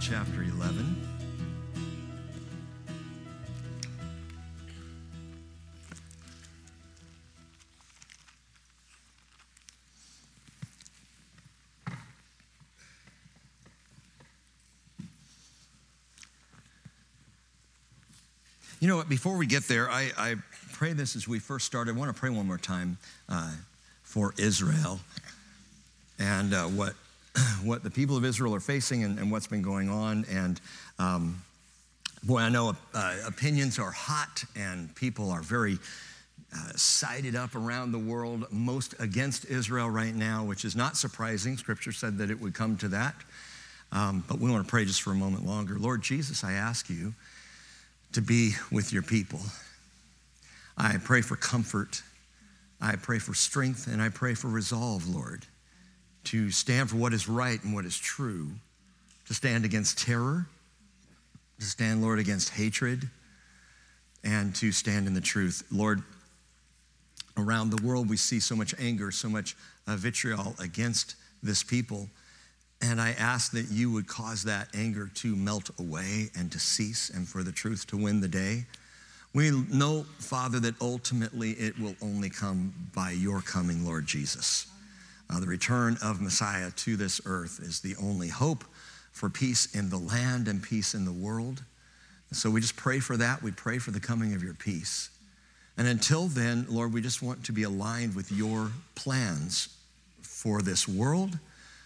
chapter 11. You know what, before we get there, I pray this as we first start. I want to pray one more time for Israel and what the people of Israel are facing and what's been going on. And boy, I know opinions are hot and people are very sided up around the world, most against Israel right now, which is not surprising. Scripture said that it would come to that. But we want to pray just for a moment longer. Lord Jesus, I ask you to be with your people. I pray for comfort. I pray for strength, and I pray for resolve, Lord, to stand for what is right and what is true, to stand against terror, to stand, Lord, against hatred, and to stand in the truth. Lord, around the world we see so much anger, so much vitriol against this people. And I ask that you would cause that anger to melt away and to cease and for the truth to win the day. We know, Father, that ultimately it will only come by your coming, Lord Jesus. The return of Messiah to this earth is the only hope for peace in the land and peace in the world. So we just pray for that. We pray for the coming of your peace. And until then, Lord, we just want to be aligned with your plans for this world,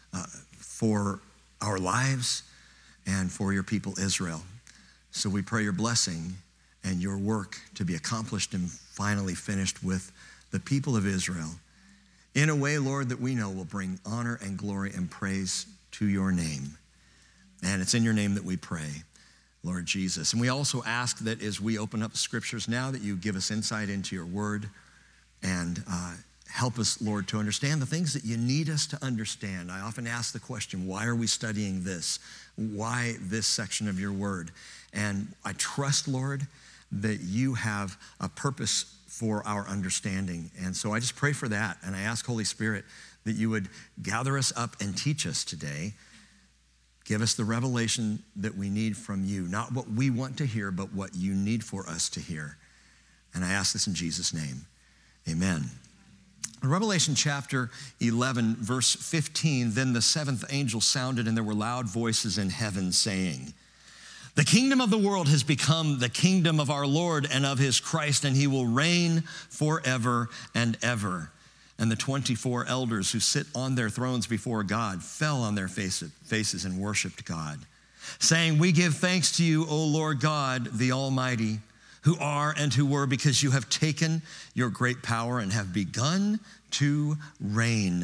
for our lives, and for your people Israel. So we pray your blessing and your work to be accomplished and finally finished with the people of Israel in a way, Lord, that we know will bring honor and glory and praise to your name. And it's in your name that we pray, Lord Jesus. And we also ask that as we open up the scriptures now, that you give us insight into your word and help us, Lord, to understand the things that you need us to understand. I often ask the question, why are we studying this? Why this section of your word? And I trust, Lord, that you have a purpose for our understanding. And so I just pray for that. And I ask, Holy Spirit, that you would gather us up and teach us today. Give us the revelation that we need from you, not what we want to hear, but what you need for us to hear. And I ask this in Jesus' name. Amen. In Revelation chapter 11, verse 15, then the seventh angel sounded, and there were loud voices in heaven saying, the kingdom of the world has become the kingdom of our Lord and of his Christ, and he will reign forever and ever. And the 24 elders who sit on their thrones before God fell on their faces and worshiped God, saying, we give thanks to you, O Lord God, the Almighty, who are and who were, because you have taken your great power and have begun to reign.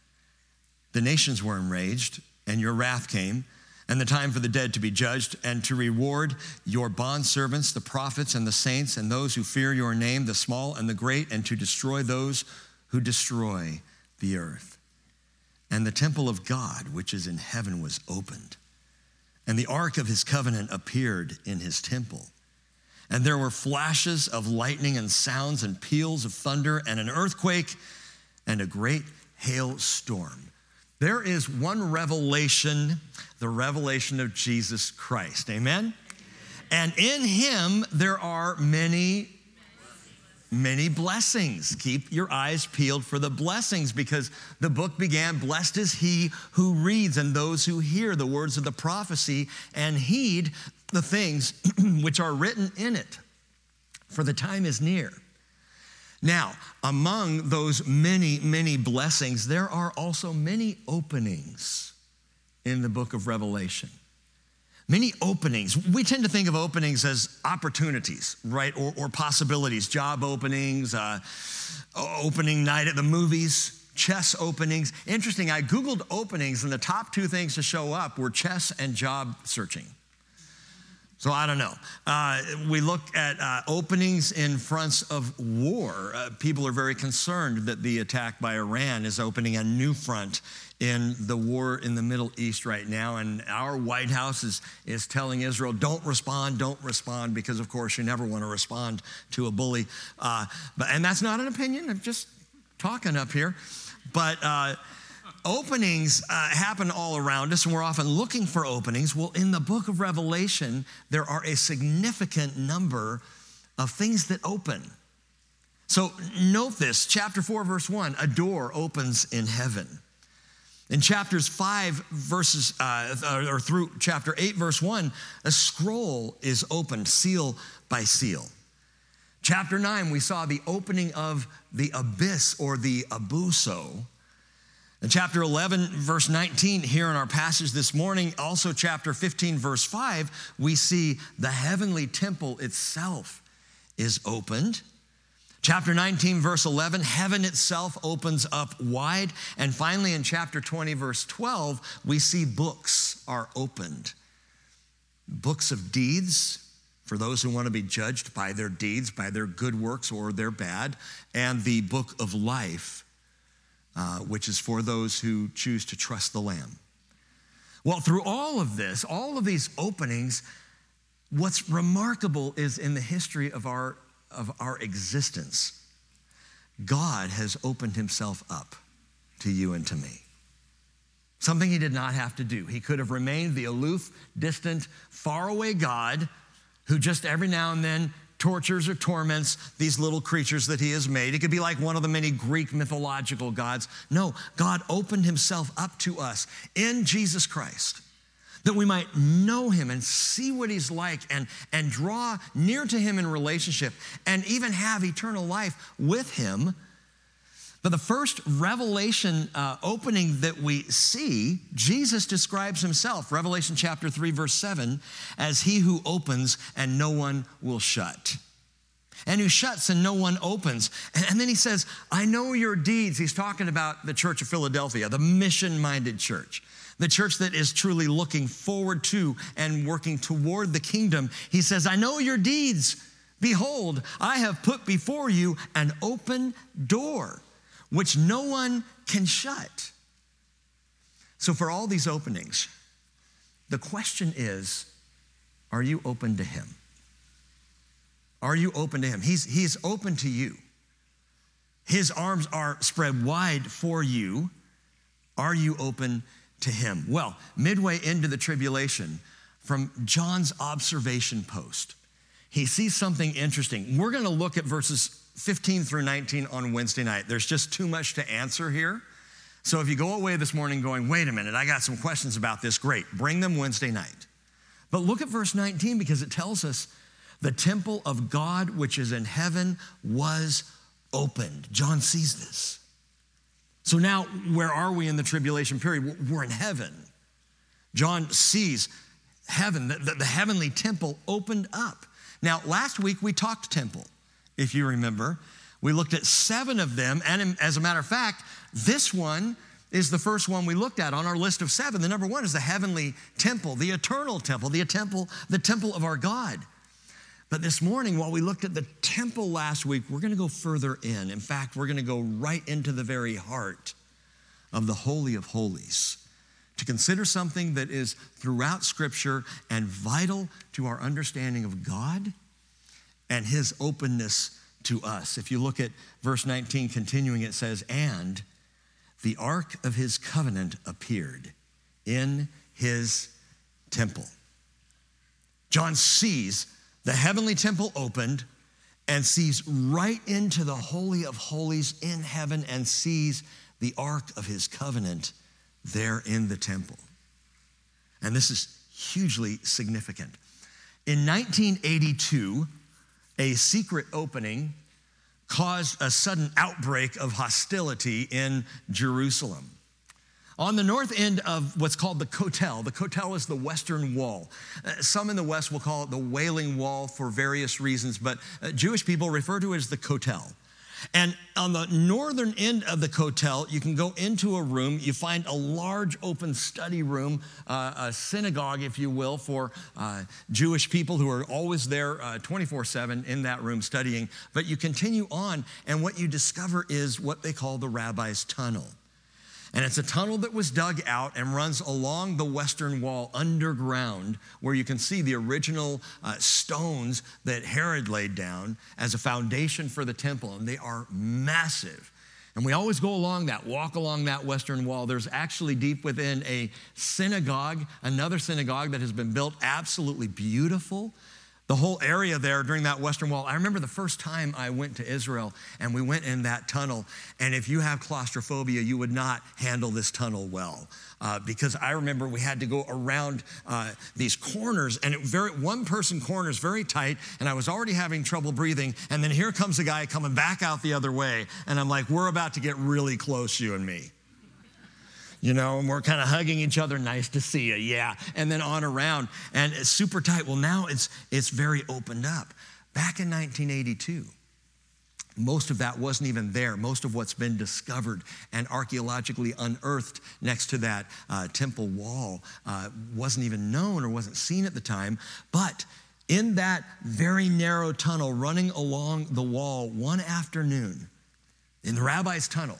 The nations were enraged, and your wrath came, and the time for the dead to be judged, and to reward your bondservants, the prophets and the saints, and those who fear your name, the small and the great, and to destroy those who destroy the earth. And the temple of God, which is in heaven, was opened, and the ark of his covenant appeared in his temple. And there were flashes of lightning and sounds and peals of thunder and an earthquake and a great hailstorm. There is one revelation, the revelation of Jesus Christ. Amen? And in him there are many blessings. Keep your eyes peeled for the blessings, because the book began, blessed is he who reads and those who hear the words of the prophecy and heed the things which are written in it, for the time is near. Now, among those many blessings, there are also many openings in the book of Revelation. Many openings. We tend to think of openings as opportunities, right? Or possibilities, job openings, opening night at the movies, chess openings. Interesting, I Googled openings, and the top two things to show up were chess and job searching. So I don't know. We look at openings in fronts of war. People are very concerned that the attack by Iran is opening a new front in the war in the Middle East right now. And our White House is telling Israel, don't respond, because of course you never want to respond to a bully. And that's not an opinion, I'm just talking up here. But openings happen all around us, and we're often looking for openings. Well, in the book of Revelation, there are a significant number of things that open. So note this, chapter 4, verse 1, a door opens in heaven. In chapters 5 verses, or through chapter 8, verse 1, a scroll is opened, seal by seal. Chapter 9, we saw the opening of the abyss or the abuso. In chapter 11, verse 19, here in our passage this morning, also chapter 15, verse 5, we see the heavenly temple itself is opened. Chapter 19, verse 11, heaven itself opens up wide. And finally, in chapter 20, verse 12, we see books are opened. Books of deeds, for those who want to be judged by their deeds, by their good works or their bad, and the book of life, which is for those who choose to trust the Lamb. Well, through all of this, all of these openings, what's remarkable is in the history of our existence, God has opened himself up to you and to me. Something he did not have to do. He could have remained the aloof, distant, faraway God who just every now and then tortures or torments these little creatures that he has made. He could be like one of the many Greek mythological gods. No, God opened himself up to us in Jesus Christ, that we might know him and see what he's like and draw near to him in relationship and even have eternal life with him. But the first revelation opening that we see, Jesus describes himself, Revelation chapter 3, verse 7, as he who opens and no one will shut. And who shuts and no one opens. And then he says, I know your deeds. He's talking about the church of Philadelphia, the mission-minded church. The church that is truly looking forward to and working toward the kingdom. He says, I know your deeds. Behold, I have put before you an open door, which no one can shut. So for all these openings, the question is, are you open to him? Are you open to him? He's open to you. His arms are spread wide for you. Are you open to him? Well, midway into the tribulation, from John's observation post, he sees something interesting. We're going to look at verses 15 through 19 on Wednesday night. There's just too much to answer here. So if you go away this morning going, wait a minute, I got some questions about this, great. Bring them Wednesday night. But look at verse 19 because it tells us the temple of God which is in heaven was opened. John sees this. So now where are we in the tribulation period? We're in heaven. John sees heaven, the heavenly temple opened up. Now last week we talked temple. If you remember, we looked at 7 of them. And as a matter of fact, this one is the first one we looked at on our list of 7. The number 1 is the heavenly temple, the eternal temple, the temple of our God. But this morning, while we looked at the temple last week, we're going to go further in. In fact, we're going to go right into the very heart of the Holy of Holies to consider something that is throughout Scripture and vital to our understanding of God and his openness to us. If you look at verse 19, continuing, it says, and the ark of his covenant appeared in his temple. John sees the heavenly temple opened and sees right into the Holy of Holies in heaven and sees the ark of his covenant there in the temple. And this is hugely significant. In 1982, a secret opening caused a sudden outbreak of hostility in Jerusalem. On the north end of what's called the Kotel is the Western Wall. Some in the West will call it the Wailing Wall for various reasons, but Jewish people refer to it as the Kotel. And on the northern end of the Kotel, you can go into a room. You find a large open study room, a synagogue, if you will, for Jewish people who are always there 24/7 in that room studying. But you continue on, and what you discover is what they call the Rabbi's Tunnel. And it's a tunnel that was dug out and runs along the western wall underground, where you can see the original stones that Herod laid down as a foundation for the temple. And they are massive. And we always go walk along that western wall. There's actually deep within a synagogue, another synagogue that has been built absolutely beautiful. The whole area there during that western wall. I remember the first time I went to Israel and we went in that tunnel. And if you have claustrophobia, you would not handle this tunnel well. Because I remember we had to go around these corners, and one-person corners, very tight, and I was already having trouble breathing, and then here comes a guy coming back out the other way, and I'm like, we're about to get really close, you and me. And we're kind of hugging each other, nice to see you, yeah, and then on around, and it's super tight. Well, now it's very opened up. Back in 1982, most of that wasn't even there. Most of what's been discovered and archaeologically unearthed next to that temple wall wasn't even known or wasn't seen at the time. But in that very narrow tunnel running along the wall one afternoon, in the rabbi's tunnel,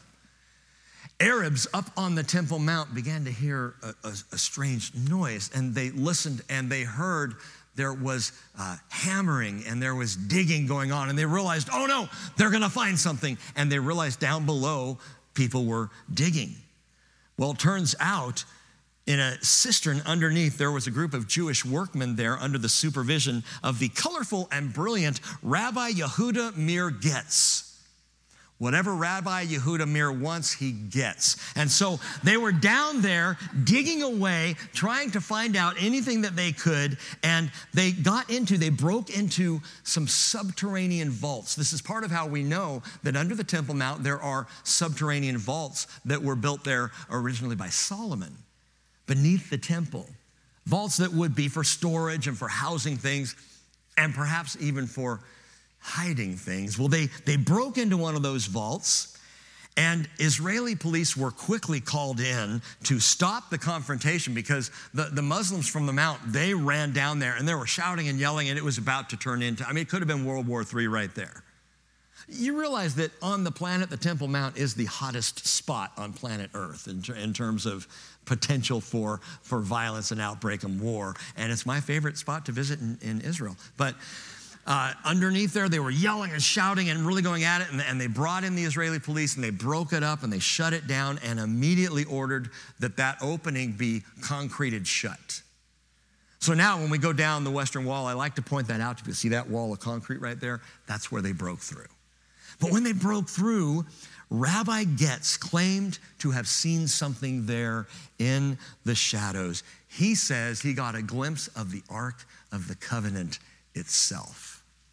Arabs up on the Temple Mount began to hear a strange noise, and they listened and they heard there was hammering and there was digging going on, and they realized, oh no, they're gonna find something. And they realized down below people were digging. Well, it turns out in a cistern underneath, there was a group of Jewish workmen there under the supervision of the colorful and brilliant Rabbi Yehuda Meir Getz. Whatever Rabbi Yehuda Meir wants, he gets. And so they were down there digging away, trying to find out anything that they could, and they broke into some subterranean vaults. This is part of how we know that under the Temple Mount there are subterranean vaults that were built there originally by Solomon beneath the temple. Vaults that would be for storage and for housing things, and perhaps even for hiding things. Well, they broke into one of those vaults, and Israeli police were quickly called in to stop the confrontation because the Muslims from the Mount, they ran down there and they were shouting and yelling, and it was about to turn into, it could have been World War III right there. You realize that on the planet, the Temple Mount is the hottest spot on planet Earth in terms of potential for violence and outbreak and war, and it's my favorite spot to visit in Israel. But underneath there, they were yelling and shouting and really going at it, and they brought in the Israeli police, and they broke it up, and they shut it down, and immediately ordered that opening be concreted shut. So now when we go down the Western Wall, I like to point that out to you. See that wall of concrete right there? That's where they broke through. But when they broke through, Rabbi Getz claimed to have seen something there in the shadows. He says he got a glimpse of the Ark of the Covenant itself.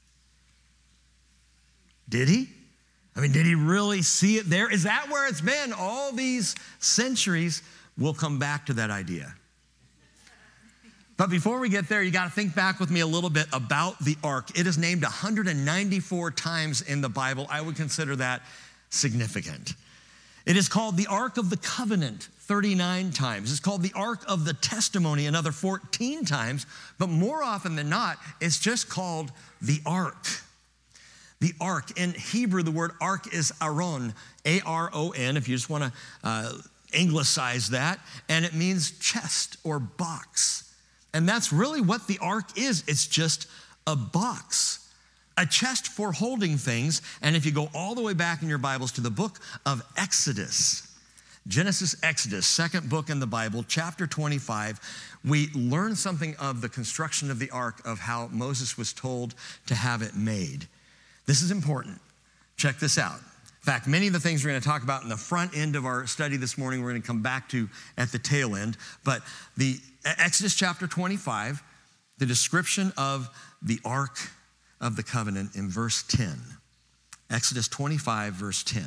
Did he? Did he really see it there? Is that where it's been all these centuries? We'll come back to that idea. But before we get there, you got to think back with me a little bit about the ark. It is named 194 times in the Bible. I would consider that significant. It is called the Ark of the Covenant 39 times. It's called the Ark of the Testimony another 14 times. But more often than not, it's just called the Ark. The Ark. In Hebrew, the word Ark is Aron, A-R-O-N, if you just want to anglicize that. And it means chest or box. And that's really what the Ark is. It's just a box, a chest for holding things. And if you go all the way back in your Bibles to the book of Exodus, Genesis, Exodus, second book in the Bible, chapter 25, we learn something of the construction of the ark, of how Moses was told to have it made. This is important. Check this out. In fact, many of the things we're going to talk about in the front end of our study this morning, we're going to come back to at the tail end. But the Exodus chapter 25, the description of the Ark of the Covenant in verse 10. Exodus 25, verse 10.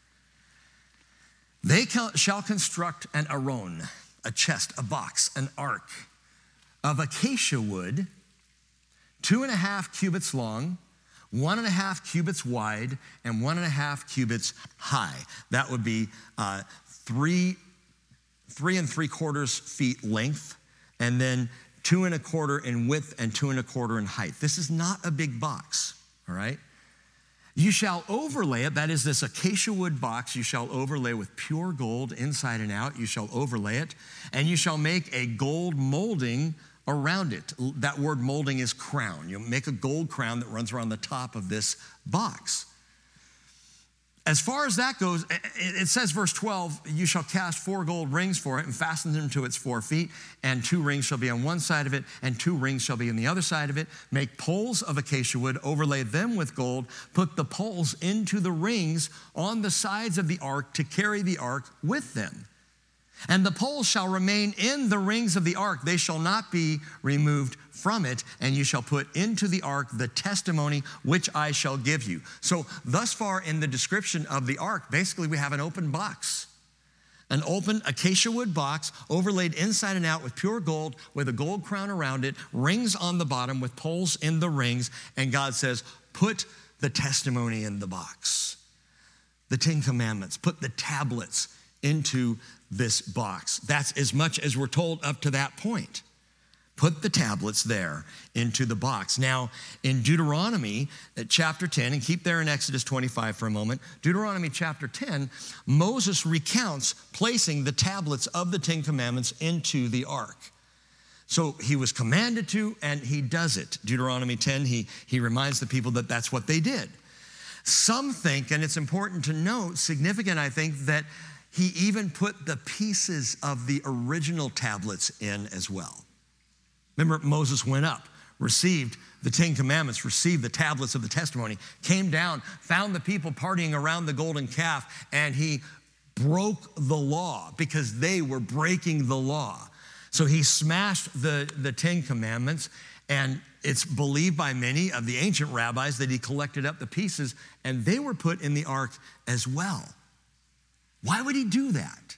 They shall construct an aron, a chest, a box, an ark of acacia wood, 2.5 cubits long, 1.5 cubits wide, and 1.5 cubits high. That would be 3 3.75 feet length, and then 2.25 in width and 2.25 in height. This is not a big box, all right? You shall overlay it, that is this acacia wood box, you shall overlay with pure gold inside and out. You shall overlay it, and you shall make a gold molding around it. That word molding is crown. You'll make a gold crown that runs around the top of this box. As far as that goes, it says, verse 12, you shall cast 4 gold rings for it and fasten them to its 4 feet, and 2 rings shall be on one side of it, and 2 rings shall be on the other side of it. Make poles of acacia wood, overlay them with gold, put the poles into the rings on the sides of the ark to carry the ark with them. And the poles shall remain in the rings of the ark. They shall not be removed from it. And you shall put into the ark the testimony which I shall give you. So thus far in the description of the ark, basically we have an open box. An open acacia wood box overlaid inside and out with pure gold with a gold crown around it, rings on the bottom with poles in the rings. And God says, put the testimony in the box. The 10 Commandments, put the tablets into this box. That's as much as we're told up to that point. Put the tablets there into the box. Now, in Deuteronomy chapter 10, and keep there in Exodus 25 for a moment, Deuteronomy chapter 10, Moses recounts placing the tablets of the 10 Commandments into the ark. So he was commanded to, and he does it. Deuteronomy 10, he reminds the people that that's what they did. Some think, and it's important to note, significant I think, that he even put the pieces of the original tablets in as well. Remember, Moses went up, received the 10 Commandments, received the tablets of the testimony, came down, found the people partying around the golden calf, and he broke the law because they were breaking the law. So he smashed the 10 Commandments, and it's believed by many of the ancient rabbis that he collected up the pieces, and they were put in the ark as well. Why would he do that?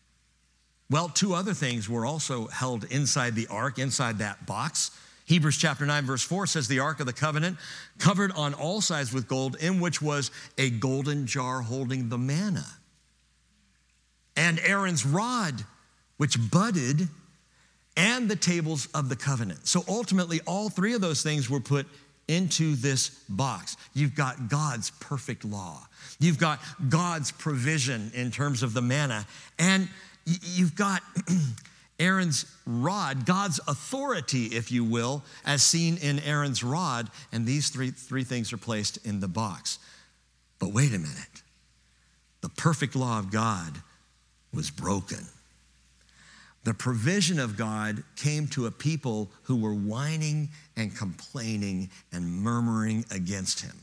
Well, 2 other things were also held inside the ark, inside that box. Hebrews chapter 9, verse 4 says, the ark of the covenant, covered on all sides with gold, in which was a golden jar holding the manna. And Aaron's rod, which budded, and the tables of the covenant. So ultimately, all 3 of those things were put into this box. You've got God's perfect law. You've got God's provision in terms of the manna. And you've got Aaron's rod, God's authority, if you will, as seen in Aaron's rod. And these three things are placed in the box. But wait a minute. The perfect law of God was broken. The provision of God came to a people who were whining and complaining and murmuring against him.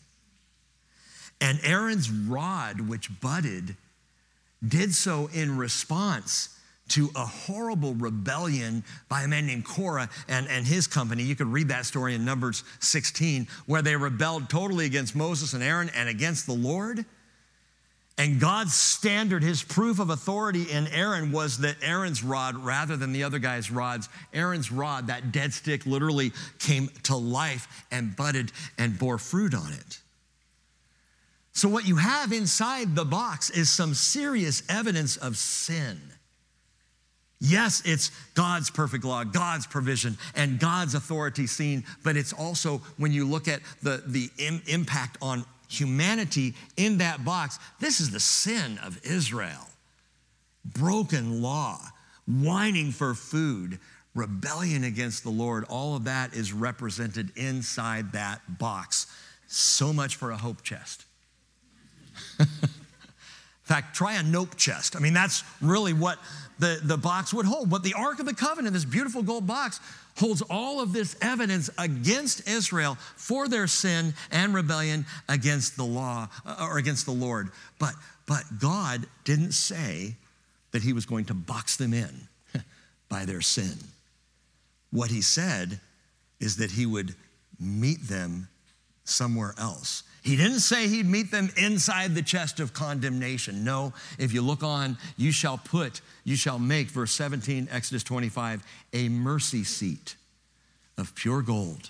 And Aaron's rod, which budded, did so in response to a horrible rebellion by a man named Korah and his company. You could read that story in Numbers 16, where they rebelled totally against Moses and Aaron and against the Lord. And God's standard, his proof of authority in Aaron was that Aaron's rod, rather than the other guy's rods, Aaron's rod, that dead stick, literally came to life and budded and bore fruit on it. So what you have inside the box is some serious evidence of sin. Yes, it's God's perfect law, God's provision, and God's authority seen, but it's also, when you look at the impact on humanity in that box, this is the sin of Israel. Broken law, whining for food, rebellion against the Lord, all of that is represented inside that box. So much for a hope chest. In fact, try a nope chest. I mean, that's really what the box would hold. But the Ark of the Covenant, this beautiful gold box, holds all of this evidence against Israel for their sin and rebellion against the law, or against the Lord. But God didn't say that he was going to box them in by their sin. What he said is that he would meet them somewhere else. He didn't say he'd meet them inside the chest of condemnation. No, if you look on, you shall make, verse 17, Exodus 25, a mercy seat of pure gold,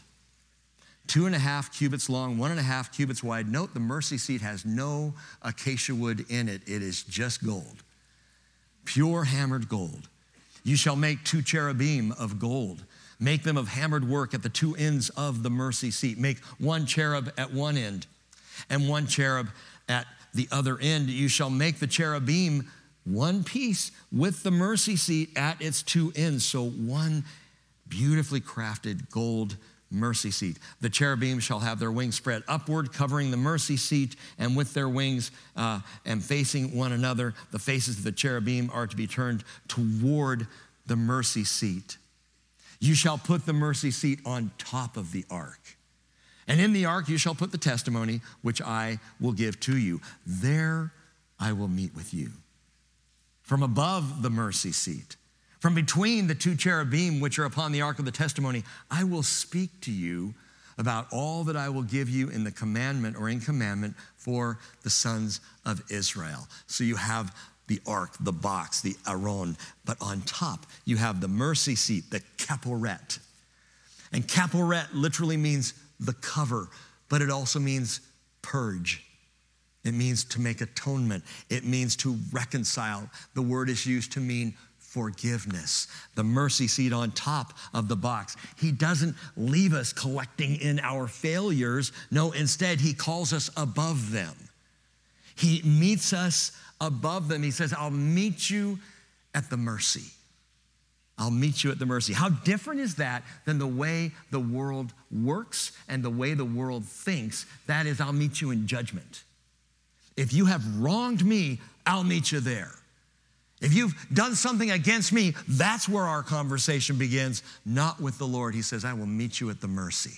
2.5 cubits long, 1.5 cubits wide. Note the mercy seat has no acacia wood in it. It is just gold, pure hammered gold. You shall make 2 cherubim of gold. Make them of hammered work at the 2 ends of the mercy seat. Make 1 cherub at one end and 1 cherub at the other end. You shall make the cherubim one piece with the mercy seat at its 2 ends. So 1 beautifully crafted gold mercy seat. The cherubim shall have their wings spread upward, covering the mercy seat, and with their wings and facing one another, the faces of the cherubim are to be turned toward the mercy seat. You shall put the mercy seat on top of the ark. And in the ark you shall put the testimony which I will give to you. There I will meet with you. From above the mercy seat, from between the two cherubim which are upon the ark of the testimony, I will speak to you about all that I will give you in the commandment or in commandment for the sons of Israel. So you have the ark, the box, the aron, but on top you have the mercy seat, the kaporet. And kaporet literally means the cover, but it also means purge. It means to make atonement. It means to reconcile. The word is used to mean forgiveness. The mercy seat on top of the box. He doesn't leave us collecting in our failures. No, instead, he calls us above them. He meets us above them. He says, I'll meet you at the mercy. I'll meet you at the mercy. How different is that than the way the world works and the way the world thinks? That is, I'll meet you in judgment. If you have wronged me, I'll meet you there. If you've done something against me, that's where our conversation begins, not with the Lord. He says, I will meet you at the mercy.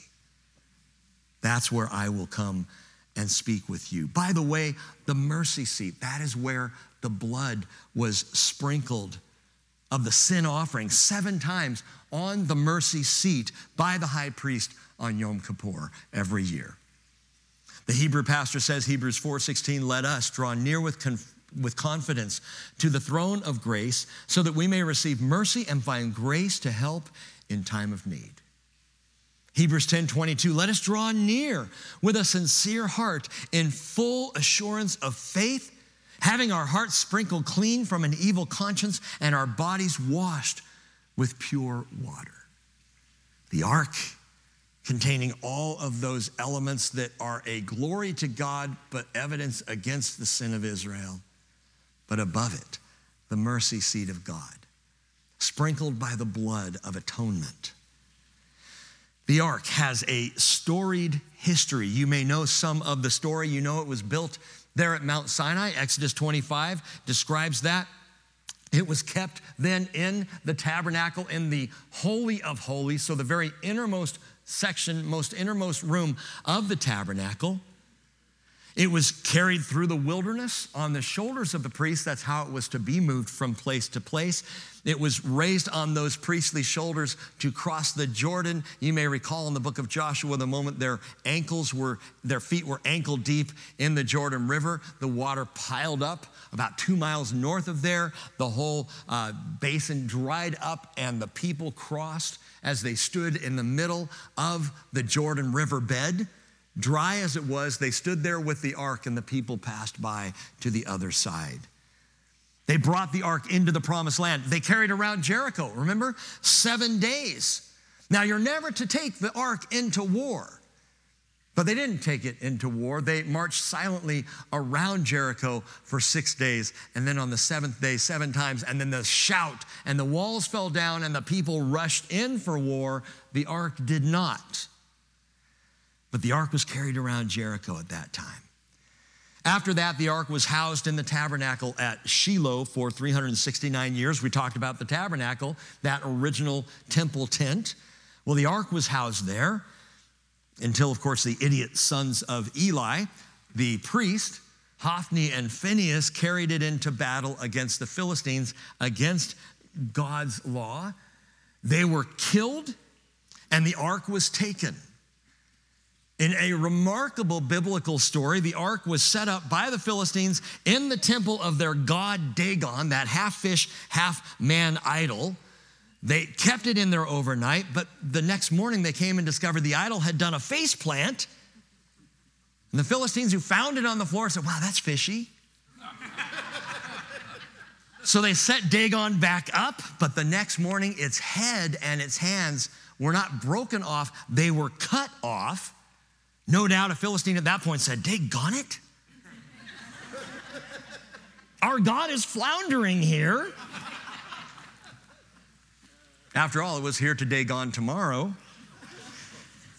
That's where I will come and speak with you. By the way, the mercy seat, that is where the blood was sprinkled of the sin offering 7 times on the mercy seat by the high priest on Yom Kippur every year. The Hebrew pastor says, Hebrews 4:16, let us draw near with confidence to the throne of grace so that we may receive mercy and find grace to help in time of need. Hebrews 10:22, let us draw near with a sincere heart in full assurance of faith, having our hearts sprinkled clean from an evil conscience and our bodies washed with pure water. The ark, containing all of those elements that are a glory to God, but evidence against the sin of Israel. But above it, the mercy seat of God, sprinkled by the blood of atonement. The ark has a storied history. You may know some of the story. You know it was built there at Mount Sinai. Exodus 25 describes that. It was kept then in the tabernacle in the Holy of Holies, so the very innermost section, most innermost room of the tabernacle. It was carried through the wilderness on the shoulders of the priests. That's how it was to be moved from place to place. It was raised on those priestly shoulders to cross the Jordan. You may recall in the book of Joshua, the moment their feet were ankle deep in the Jordan River, the water piled up about 2 miles north of there. The whole basin dried up and the people crossed as they stood in the middle of the Jordan River bed. Dry as it was, they stood there with the ark and the people passed by to the other side. They brought the ark into the promised land. They carried around Jericho, remember? 7 days. Now, you're never to take the ark into war, but they didn't take it into war. They marched silently around Jericho for 6 days, and then on the 7th day, 7 times, and then the shout, and the walls fell down, and the people rushed in for war. The ark did not. But the ark was carried around Jericho at that time. After that, the ark was housed in the tabernacle at Shiloh for 369 years. We talked about the tabernacle, that original temple tent. Well, the ark was housed there until, of course, the idiot sons of Eli, the priest, Hophni and Phinehas, carried it into battle against the Philistines, against God's law. They were killed, and the ark was taken. In a remarkable biblical story, the ark was set up by the Philistines in the temple of their god Dagon, that half-fish, half-man idol. They kept it in there overnight, but the next morning they came and discovered the idol had done a face plant. And the Philistines who found it on the floor said, wow, that's fishy. So they set Dagon back up, but the next morning its head and its hands were not broken off, they were cut off. No doubt a Philistine at that point said, Dagon it? Our God is floundering here. After all, it was here today, gone tomorrow.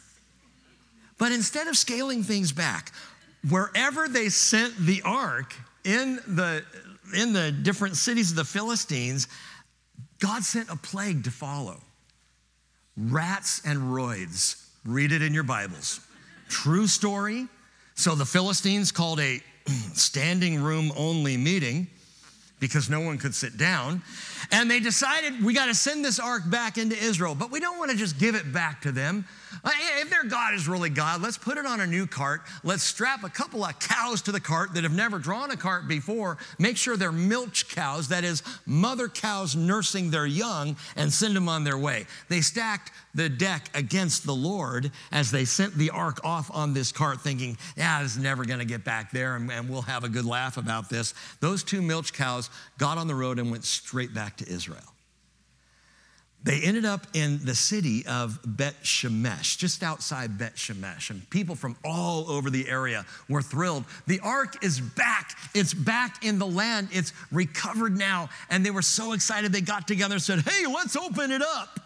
But instead of scaling things back, wherever they sent the ark in the different cities of the Philistines, God sent a plague to follow. Rats and roids. Read it in your Bibles. True story. So the Philistines called a standing room only meeting because no one could sit down. And they decided, we got to send this ark back into Israel, but we don't want to just give it back to them. If their God is really God, let's put it on a new cart. Let's strap a couple of cows to the cart that have never drawn a cart before. Make sure they're milch cows, that is, mother cows nursing their young, and send them on their way. They stacked the deck against the Lord as they sent the ark off on this cart thinking, it's never going to get back there and we'll have a good laugh about this. Those two milch cows got on the road and went straight back to Israel. They ended up in the city of Bet Shemesh, just outside Bet Shemesh, and people from all over the area were thrilled. The ark is back. It's back in the land. It's recovered now, and they were so excited they got together and said, hey, let's open it up.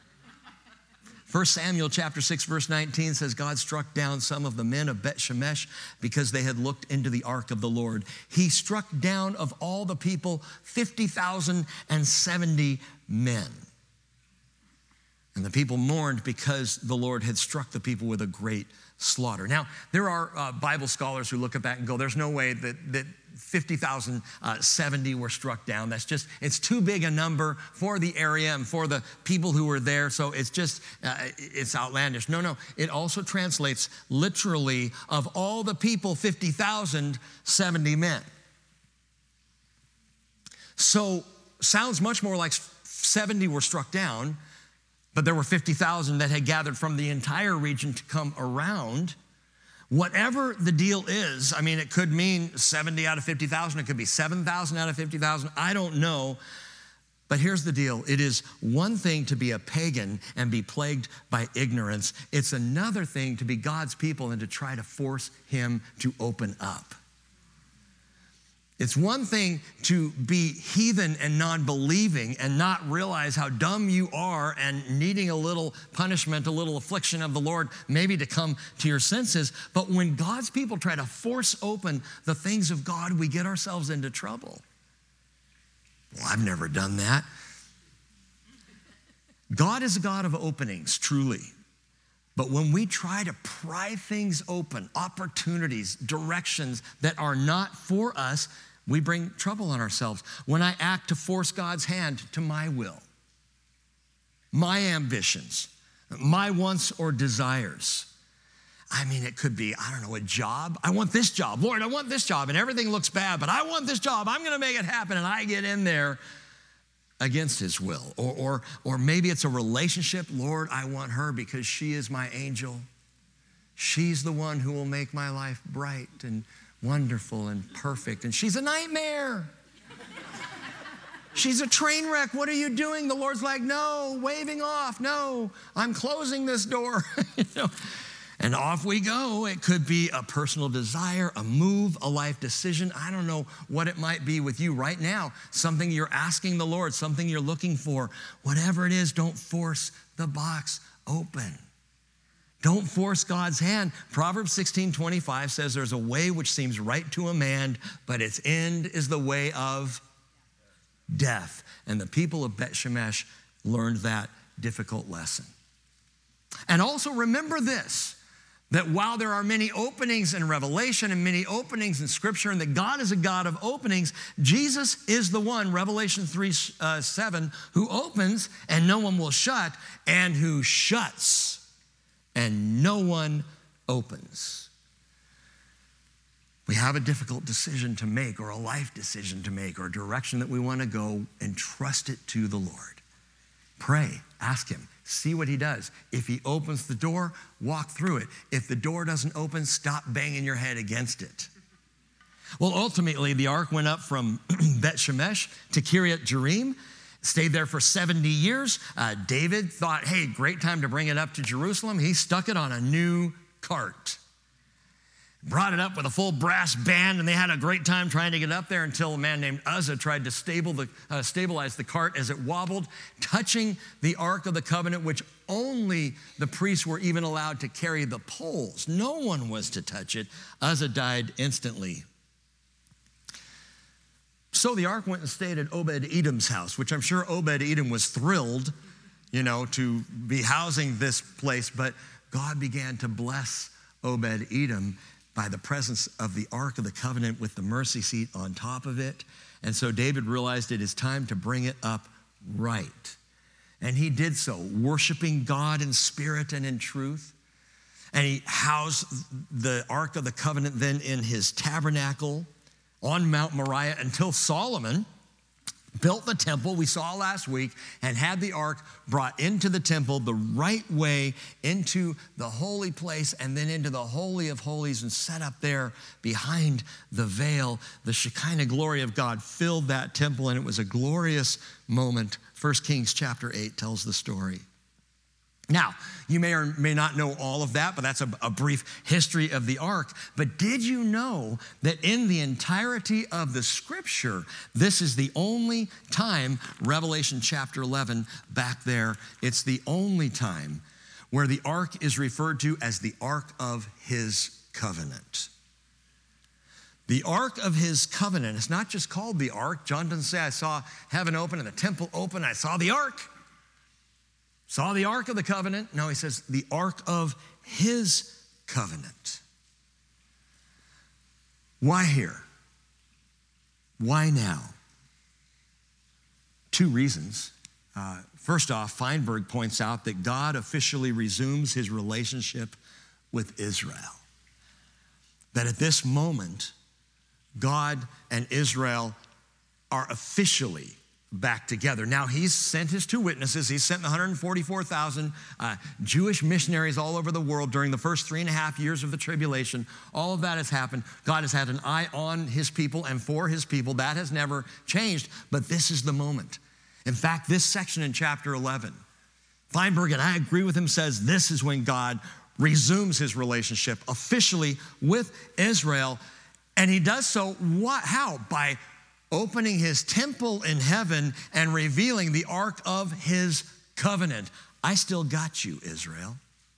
1 Samuel chapter 6, verse 19 says, God struck down some of the men of Bet Shemesh because they had looked into the ark of the Lord. He struck down of all the people 50,070 men. And the people mourned because the Lord had struck the people with a great slaughter. Now, there are Bible scholars who look at that and go, there's no way that 50,070 were struck down. That's just, it's too big a number for the area and for the people who were there. So it's just, it's outlandish. No. It also translates literally of all the people, 50,000, 70 men. So sounds much more like 70 were struck down, but there were 50,000 that had gathered from the entire region to come around. Whatever the deal is, I mean, it could mean 70 out of 50,000. It could be 7,000 out of 50,000. I don't know. But here's the deal. It is one thing to be a pagan and be plagued by ignorance. It's another thing to be God's people and to try to force him to open up. It's one thing to be heathen and non-believing and not realize how dumb you are and needing a little punishment, a little affliction of the Lord, maybe to come to your senses. But when God's people try to force open the things of God, we get ourselves into trouble. Well, I've never done that. God is a God of openings, truly. But when we try to pry things open, opportunities, directions that are not for us, we bring trouble on ourselves. When I act to force God's hand to my will, my ambitions, my wants or desires. I mean, it could be, a job. I want this job. Lord, I want this job. And everything looks bad, but I want this job. I'm going to make it happen. And I get in there against his will. Or maybe it's a relationship. Lord, I want her because she is my angel. She's the one who will make my life bright and wonderful and perfect. And she's a nightmare. She's a train wreck. What are you doing? The Lord's like, no, waving off. No, I'm closing this door. And off we go. It could be a personal desire, a move, a life decision. I don't know what it might be with you right now. Something you're asking the Lord, something you're looking for. Whatever it is, don't force the box open. Don't force God's hand. Proverbs 16:25 says there's a way which seems right to a man, but its end is the way of death. And the people of Bet Shemesh learned that difficult lesson. And also remember this, that while there are many openings in Revelation and many openings in Scripture, and that God is a God of openings, Jesus is the one, Revelation 3:7, who opens and no one will shut, and who shuts and no one opens. We have a difficult decision to make, or a life decision to make, or a direction that we want to go, and trust it to the Lord. Pray, ask him. See what he does. If he opens the door, walk through it. If the door doesn't open, stop banging your head against it. Well, ultimately, the ark went up from Bet Shemesh to Kiryat Jearim, stayed there for 70 years. David thought, hey, great time to bring it up to Jerusalem. He stuck it on a new cart. brought it up with a full brass band, and they had a great time trying to get up there until a man named Uzzah tried to stabilize the cart as it wobbled, touching the Ark of the Covenant, which only the priests were even allowed to carry the poles. No one was to touch it. Uzzah died instantly. So the ark went and stayed at Obed-Edom's house, which I'm sure Obed-Edom was thrilled, to be housing this place. But God began to bless Obed-Edom by the presence of the Ark of the Covenant with the mercy seat on top of it. And so David realized it is time to bring it up right. And he did so, worshiping God in spirit and in truth. And he housed the Ark of the Covenant then in his tabernacle on Mount Moriah until Solomon built the temple we saw last week and had the ark brought into the temple the right way into the holy place and then into the Holy of Holies and set up there behind the veil. The Shekinah glory of God filled that temple, and it was a glorious moment. 1 Kings chapter 8 tells the story. Now, you may or may not know all of that, but that's a brief history of the ark. But did you know that in the entirety of the scripture, this is the only time, Revelation chapter 11 back there, it's the only time where the ark is referred to as the ark of his covenant. The ark of his covenant, it's not just called the ark. John doesn't say, I saw heaven open and the temple open, I saw the ark. Saw the Ark of the Covenant. No, he says the Ark of his covenant. Why here? Why now? Two reasons. First off, Feinberg points out that God officially resumes his relationship with Israel. That at this moment, God and Israel are officially back together. Now, he's sent his two witnesses. He's sent the 144,000 Jewish missionaries all over the world during the first 3.5 years of the tribulation. All of that has happened. God has had an eye on his people and for his people. That has never changed, but this is the moment. In fact, this section in chapter 11, Feinberg, and I agree with him, says this is when God resumes his relationship officially with Israel, and he does so, how? By opening his temple in heaven and revealing the ark of his covenant. I still got you, Israel.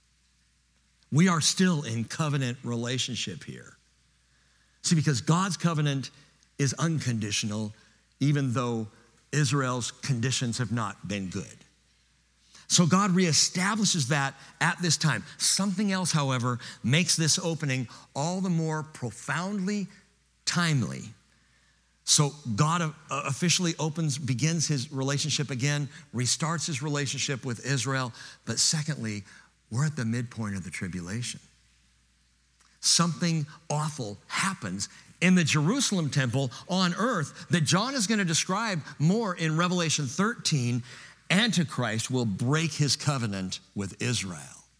We are still in covenant relationship here. See, because God's covenant is unconditional, even though Israel's conditions have not been good. So God reestablishes that at this time. Something else, however, makes this opening all the more profoundly timely. So God officially begins his relationship again, restarts his relationship with Israel. But secondly, we're at the midpoint of the tribulation. Something awful happens in the Jerusalem temple on earth that John is going to describe more in Revelation 13. Antichrist will break his covenant with Israel.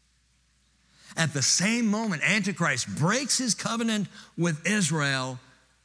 At the same moment Antichrist breaks his covenant with Israel,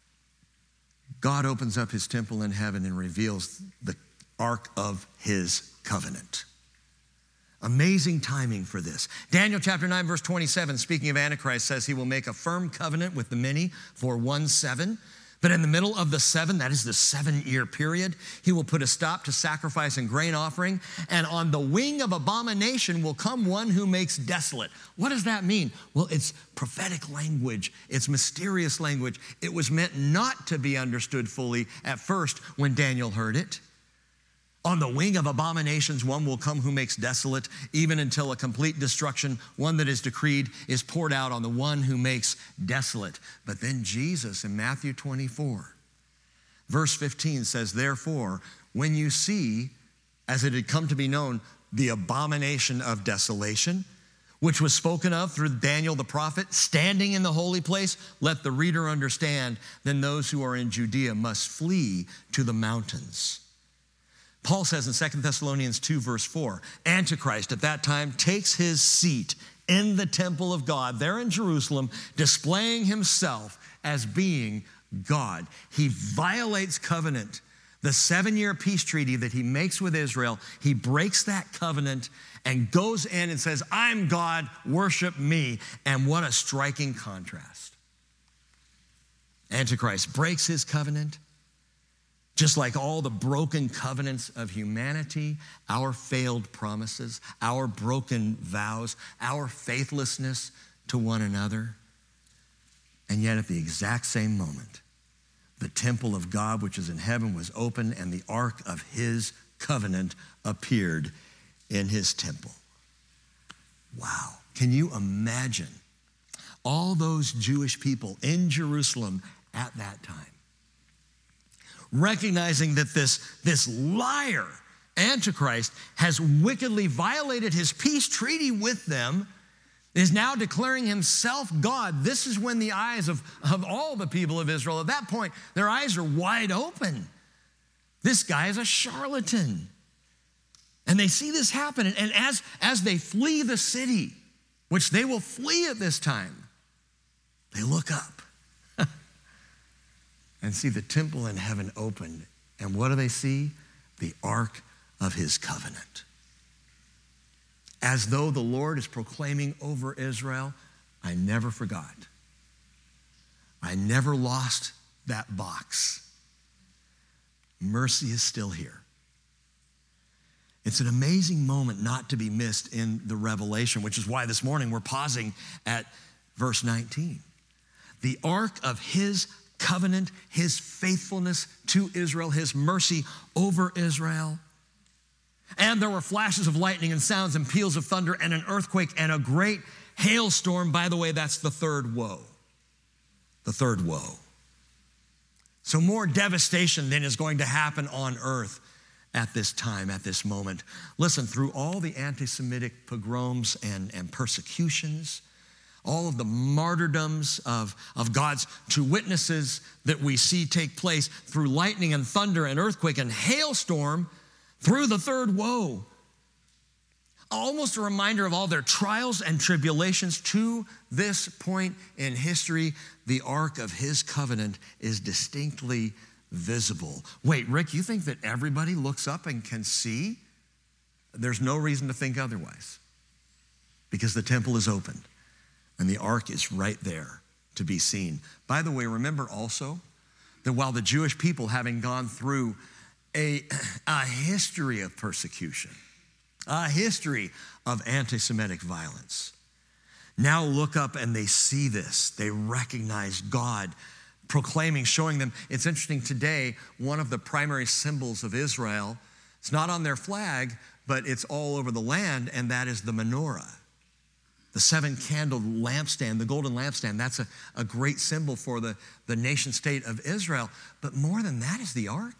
God opens up his temple in heaven and reveals the ark of his covenant. Amazing timing for this. Daniel chapter 9, verse 27, speaking of Antichrist, says he will make a firm covenant with the many for 1 7. But in the middle of the 7, that is the 7-year period, he will put a stop to sacrifice and grain offering. And on the wing of abomination will come one who makes desolate. What does that mean? Well, it's prophetic language. It's mysterious language. It was meant not to be understood fully at first when Daniel heard it. On the wing of abominations, one will come who makes desolate, even until a complete destruction, one that is decreed, is poured out on the one who makes desolate. But then Jesus in Matthew 24, verse 15 says, therefore, when you see, as it had come to be known, the abomination of desolation, which was spoken of through Daniel the prophet, standing in the holy place, let the reader understand, then those who are in Judea must flee to the mountains. Paul says in 2 Thessalonians 2, verse 4, Antichrist at that time takes his seat in the temple of God there in Jerusalem, displaying himself as being God. He violates covenant. The 7-year peace treaty that he makes with Israel, he breaks that covenant and goes in and says, I'm God, worship me. And what a striking contrast. Antichrist breaks his covenant. Just like all the broken covenants of humanity, our failed promises, our broken vows, our faithlessness to one another. And yet at the exact same moment, the temple of God, which is in heaven, was open, and the ark of his covenant appeared in his temple. Wow. Can you imagine all those Jewish people in Jerusalem at that time, recognizing that this liar, Antichrist, has wickedly violated his peace treaty with them, is now declaring himself God? This is when the eyes of all the people of Israel, at that point, their eyes are wide open. This guy is a charlatan. And they see this happen, and as they flee the city, which they will flee at this time, they look up and see the temple in heaven opened. And what do they see? The ark of his covenant. As though the Lord is proclaiming over Israel, I never forgot. I never lost that box. Mercy is still here. It's an amazing moment not to be missed in the Revelation, which is why this morning we're pausing at verse 19. The ark of his covenant, his faithfulness to Israel, his mercy over Israel. And there were flashes of lightning and sounds and peals of thunder and an earthquake and a great hailstorm. By the way, that's the third woe. The third woe. So more devastation than is going to happen on earth at this time, at this moment. Listen, through all the anti-Semitic pogroms and persecutions, all of the martyrdoms of God's two witnesses that we see take place through lightning and thunder and earthquake and hailstorm, through the third woe. Almost a reminder of all their trials and tribulations to this point in history, the ark of his covenant is distinctly visible. Wait, Rick, you think that everybody looks up and can see? There's no reason to think otherwise, because the temple is open and the ark is right there to be seen. By the way, remember also that while the Jewish people, having gone through a history of persecution, a history of anti-Semitic violence, now look up and they see this. They recognize God proclaiming, showing them. It's interesting today, one of the primary symbols of Israel, it's not on their flag, but it's all over the land, and that is the menorah. The seven-candle lampstand, the golden lampstand, that's a great symbol for the nation state of Israel. But more than that is the ark.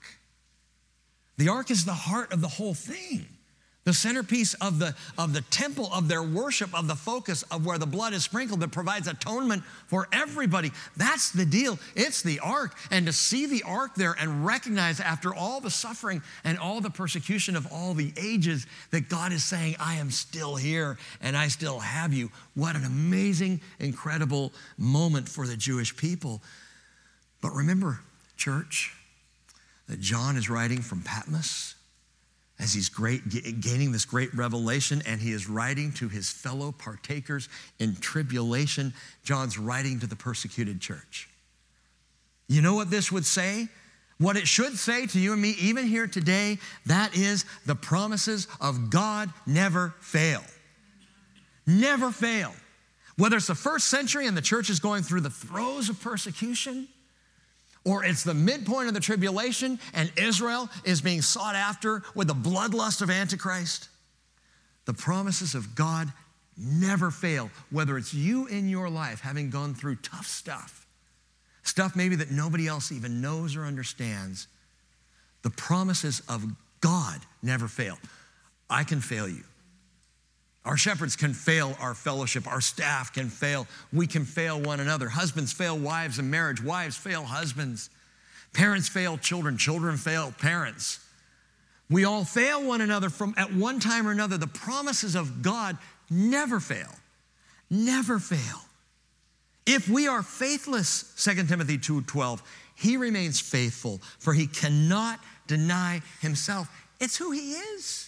The ark is the heart of the whole thing. The centerpiece of the temple, of their worship, of the focus of where the blood is sprinkled that provides atonement for everybody. That's the deal. It's the ark. And to see the ark there and recognize after all the suffering and all the persecution of all the ages that God is saying, I am still here and I still have you. What an amazing, incredible moment for the Jewish people. But remember, church, that John is writing from Patmos as he's gaining this great revelation, and he is writing to his fellow partakers in tribulation. John's writing to the persecuted church. You know what this would say? What it should say to you and me, even here today, that is the promises of God never fail. Never fail. Whether it's the first century and the church is going through the throes of persecution, or it's the midpoint of the tribulation and Israel is being sought after with the bloodlust of Antichrist. The promises of God never fail, whether it's you in your life having gone through tough stuff maybe that nobody else even knows or understands. The promises of God never fail. I can fail you. Our shepherds can fail our fellowship. Our staff can fail. We can fail one another. Husbands fail wives in marriage. Wives fail husbands. Parents fail children. Children fail parents. We all fail one another from at one time or another. The promises of God never fail. Never fail. If we are faithless, 2 Timothy 2:12, he remains faithful, for he cannot deny himself. It's who he is.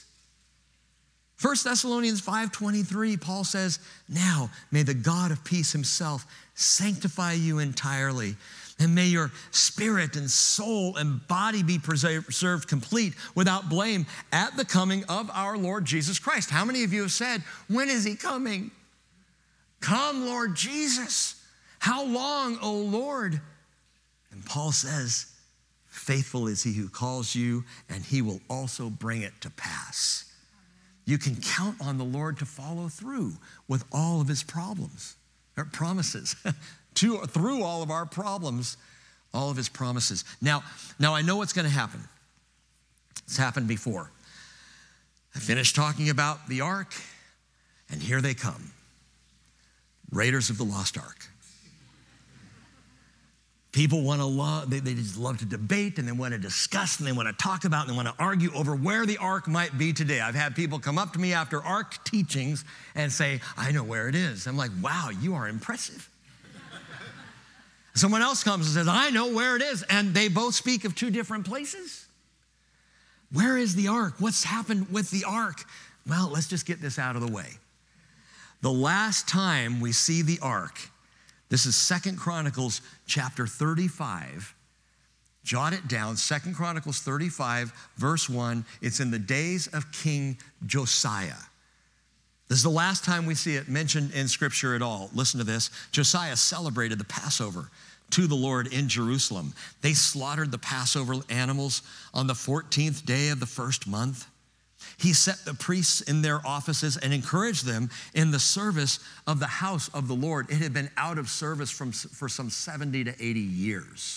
1 Thessalonians 5:23, Paul says, now may the God of peace himself sanctify you entirely, And may your spirit and soul and body be preserved complete without blame at the coming of our Lord Jesus Christ. How many of you have said, when is he coming? Come, Lord Jesus. How long, O Lord? And Paul says, faithful is he who calls you, and he will also bring it to pass. You can count on the Lord to follow through with all of his promises. Through all of our problems, all of his promises. Now I know what's going to happen. It's happened before. I finished talking about the ark, and here they come. Raiders of the Lost Ark. People want to they just love to debate, and they want to discuss, and they want to talk about, and they want to argue over where the ark might be today. I've had people come up to me after ark teachings and say, I know where it is. I'm like, wow, you are impressive. Someone else comes and says, I know where it is. And they both speak of two different places. Where is the ark? What's happened with the ark? Well, let's just get this out of the way. The last time we see the ark, this is 2 Chronicles chapter 35. Jot it down, 2 Chronicles 35, verse 1. It's in the days of King Josiah. This is the last time we see it mentioned in Scripture at all. Listen to this. Josiah celebrated the Passover to the Lord in Jerusalem. They slaughtered the Passover animals on the 14th day of the first month. He set the priests in their offices and encouraged them in the service of the house of the Lord. It had been out of service for some 70 to 80 years.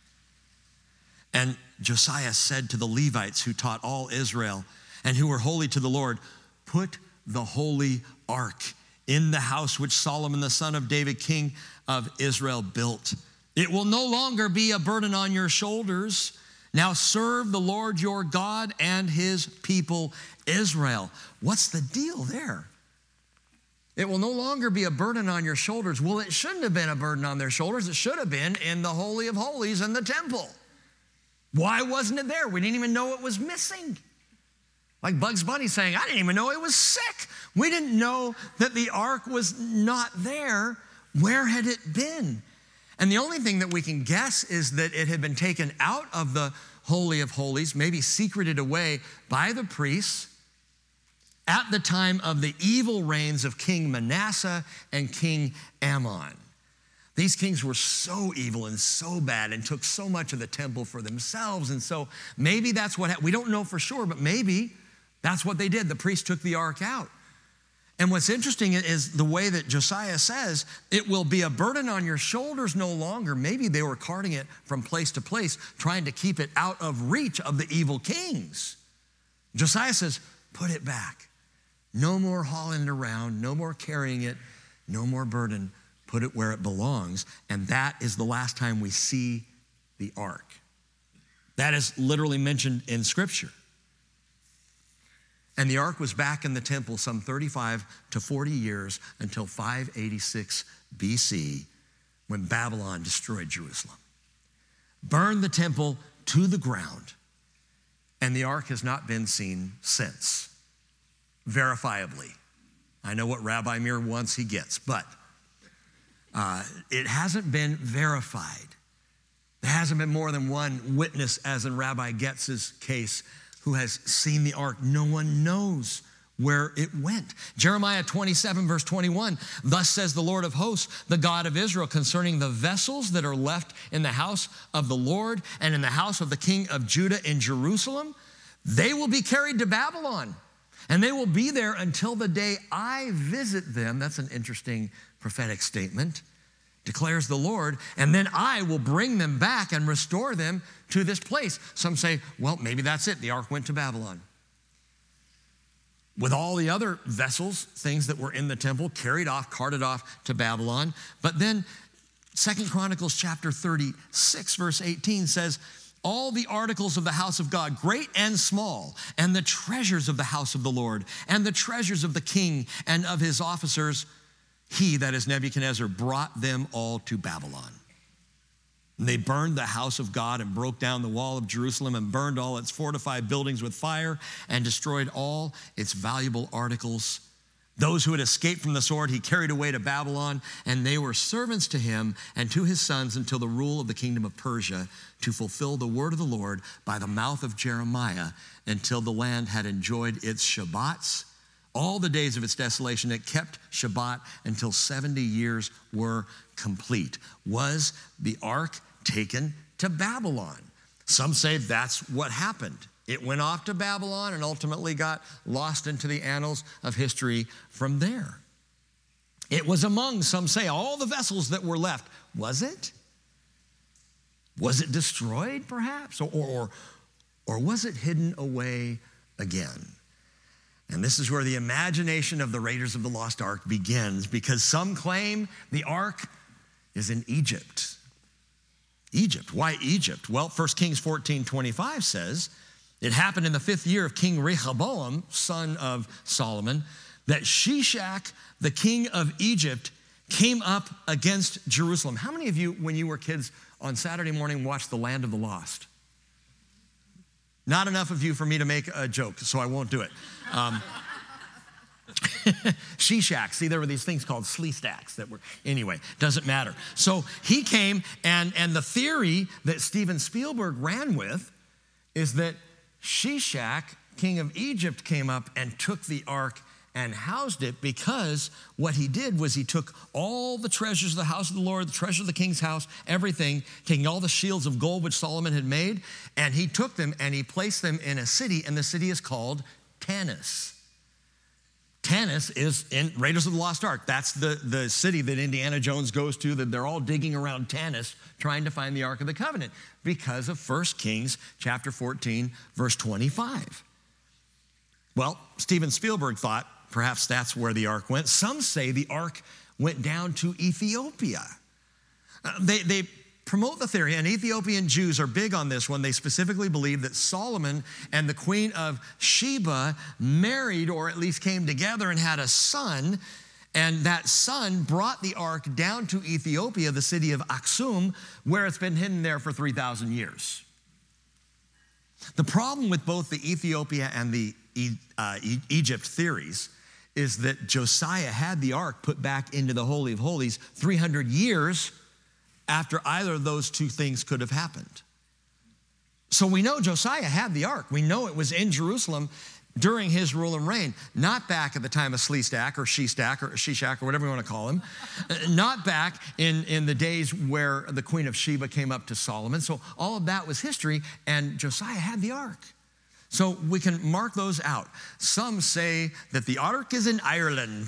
And Josiah said to the Levites who taught all Israel and who were holy to the Lord, put the holy ark in the house which Solomon the son of David, king of Israel, built. It will no longer be a burden on your shoulders. Now serve the Lord your God and his people Israel. What's the deal there? It will no longer be a burden on your shoulders. Well, it shouldn't have been a burden on their shoulders. It should have been in the Holy of Holies in the temple. Why wasn't it there? We didn't even know it was missing. Like Bugs Bunny saying, I didn't even know it was sick. We didn't know that the ark was not there. Where had it been? And the only thing that we can guess is that it had been taken out of the Holy of Holies, maybe secreted away by the priests at the time of the evil reigns of King Manasseh and King Ammon. These kings were so evil and so bad and took so much of the temple for themselves. And so maybe that's what happened. We don't know for sure, but maybe that's what they did. The priests took the ark out. And what's interesting is the way that Josiah says, it will be a burden on your shoulders no longer. Maybe they were carting it from place to place, trying to keep it out of reach of the evil kings. Josiah says, put it back. No more hauling it around, no more carrying it, no more burden. Put it where it belongs. And that is the last time we see the ark. That is literally mentioned in Scripture. And the ark was back in the temple some 35 to 40 years until 586 BC when Babylon destroyed Jerusalem. Burned the temple to the ground. And the ark has not been seen since, verifiably. I know what Rabbi Meir wants, he gets, but it hasn't been verified. There hasn't been more than one witness, as in Rabbi Getz's case, who has seen the ark. No one knows where it went. Jeremiah 27, verse 21, thus says the Lord of hosts, the God of Israel, concerning the vessels that are left in the house of the Lord and in the house of the king of Judah in Jerusalem, they will be carried to Babylon, and they will be there until the day I visit them. That's an interesting prophetic statement, declares the Lord, and then I will bring them back and restore them to this place. Some say, well, maybe that's it. The ark went to Babylon. With all the other vessels, things that were in the temple, carried off, carted off to Babylon. But then 2 Chronicles chapter 36, verse 18 says, all the articles of the house of God, great and small, and the treasures of the house of the Lord, and the treasures of the king and of his officers, he, that is Nebuchadnezzar, brought them all to Babylon. And they burned the house of God and broke down the wall of Jerusalem and burned all its fortified buildings with fire and destroyed all its valuable articles Those who had escaped from the sword he carried away to Babylon, and they were servants to him and to his sons until the rule of the kingdom of Persia, to fulfill the word of the Lord by the mouth of Jeremiah, until the land had enjoyed its Shabbats. All the days of its desolation, it kept Shabbat until 70 years were complete. Was the ark taken to Babylon? Some say that's what happened. It went off to Babylon and ultimately got lost into the annals of history from there. It was among, some say, all the vessels that were left. Was it? Was it destroyed, perhaps? Or was it hidden away again? And this is where the imagination of the Raiders of the Lost Ark begins, because some claim the ark is in Egypt. Egypt. Why Egypt? Well, 1 Kings 14:25 says, it happened in the 5th year of King Rehoboam, son of Solomon, that Shishak, the king of Egypt, came up against Jerusalem. How many of you, when you were kids, on Saturday morning watched The Land of the Lost? Not enough of you for me to make a joke, so I won't do it. Shishak, see, there were these things called Sleestaks that were, anyway, doesn't matter. So he came, and the theory that Steven Spielberg ran with is that Shishak, king of Egypt, came up and took the ark and housed it, because what he did was he took all the treasures of the house of the Lord, the treasure of the king's house, everything, taking all the shields of gold which Solomon had made, and he took them and he placed them in a city, and the city is called Tanis. Tanis is in Raiders of the Lost Ark. That's the city that Indiana Jones goes to, that they're all digging around Tanis trying to find the Ark of the Covenant because of 1 Kings chapter 14, verse 25. Well, Steven Spielberg thought perhaps that's where the ark went. Some say the ark went down to Ethiopia. They promote the theory, and Ethiopian Jews are big on this one. They specifically believe that Solomon and the queen of Sheba married, or at least came together and had a son, and that son brought the ark down to Ethiopia, the city of Aksum, where it's been hidden there for 3,000 years. The problem with both the Ethiopia and the Egypt theories is that Josiah had the ark put back into the Holy of Holies 300 years after either of those two things could have happened. So we know Josiah had the ark. We know it was in Jerusalem during his rule and reign, not back at the time of Sleestak or Shishak or whatever you want to call him, not back in the days where the queen of Sheba came up to Solomon. So all of that was history, and Josiah had the ark. So we can mark those out. Some say that the ark is in Ireland.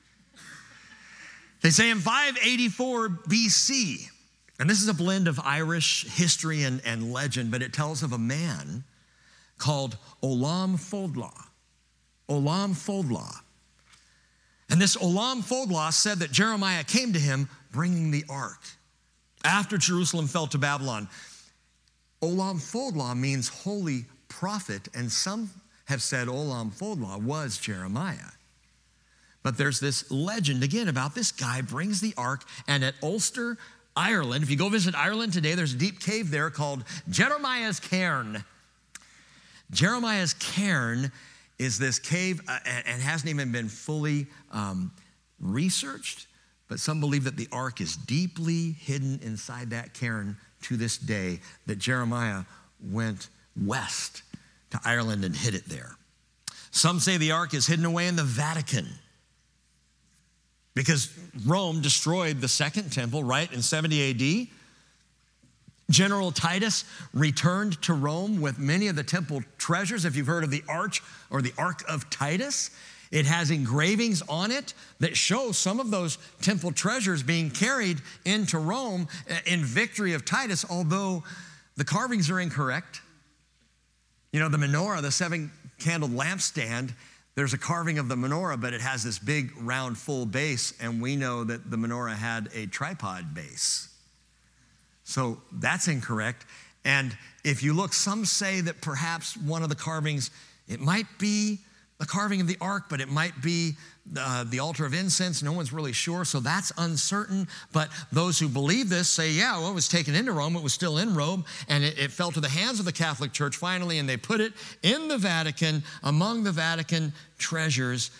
They say in 584 BC, and this is a blend of Irish history and legend, but it tells of a man called Olam Fodlah. Olam Fodlah. And this Olam Fodlah said that Jeremiah came to him bringing the ark after Jerusalem fell to Babylon. Olam Fodlah means holy prophet, and some have said Olam Fodlah was Jeremiah. But there's this legend again about this guy brings the ark, and at Ulster, Ireland, if you go visit Ireland today, there's a deep cave there called Jeremiah's Cairn. Jeremiah's Cairn is this cave and hasn't even been fully researched, but some believe that the ark is deeply hidden inside that cairn to this day, that Jeremiah went west to Ireland and hid it there. Some say the ark is hidden away in the Vatican, because Rome destroyed the second temple, right, in 70 AD. General Titus returned to Rome with many of the temple treasures. If you've heard of the Arch or the Ark of Titus, it has engravings on it that show some of those temple treasures being carried into Rome in victory of Titus, although the carvings are incorrect. You know, the menorah, the 7-candled lampstand, there's a carving of the menorah, but it has this big, round, full base, and we know that the menorah had a tripod base. So that's incorrect. And if you look, some say that perhaps one of the carvings, it might be the carving of the ark, but it might be the altar of incense. No one's really sure, so that's uncertain. But those who believe this say, yeah, well, it was taken into Rome. It was still in Rome, and it fell to the hands of the Catholic Church finally, and they put it in the Vatican, among the Vatican treasures.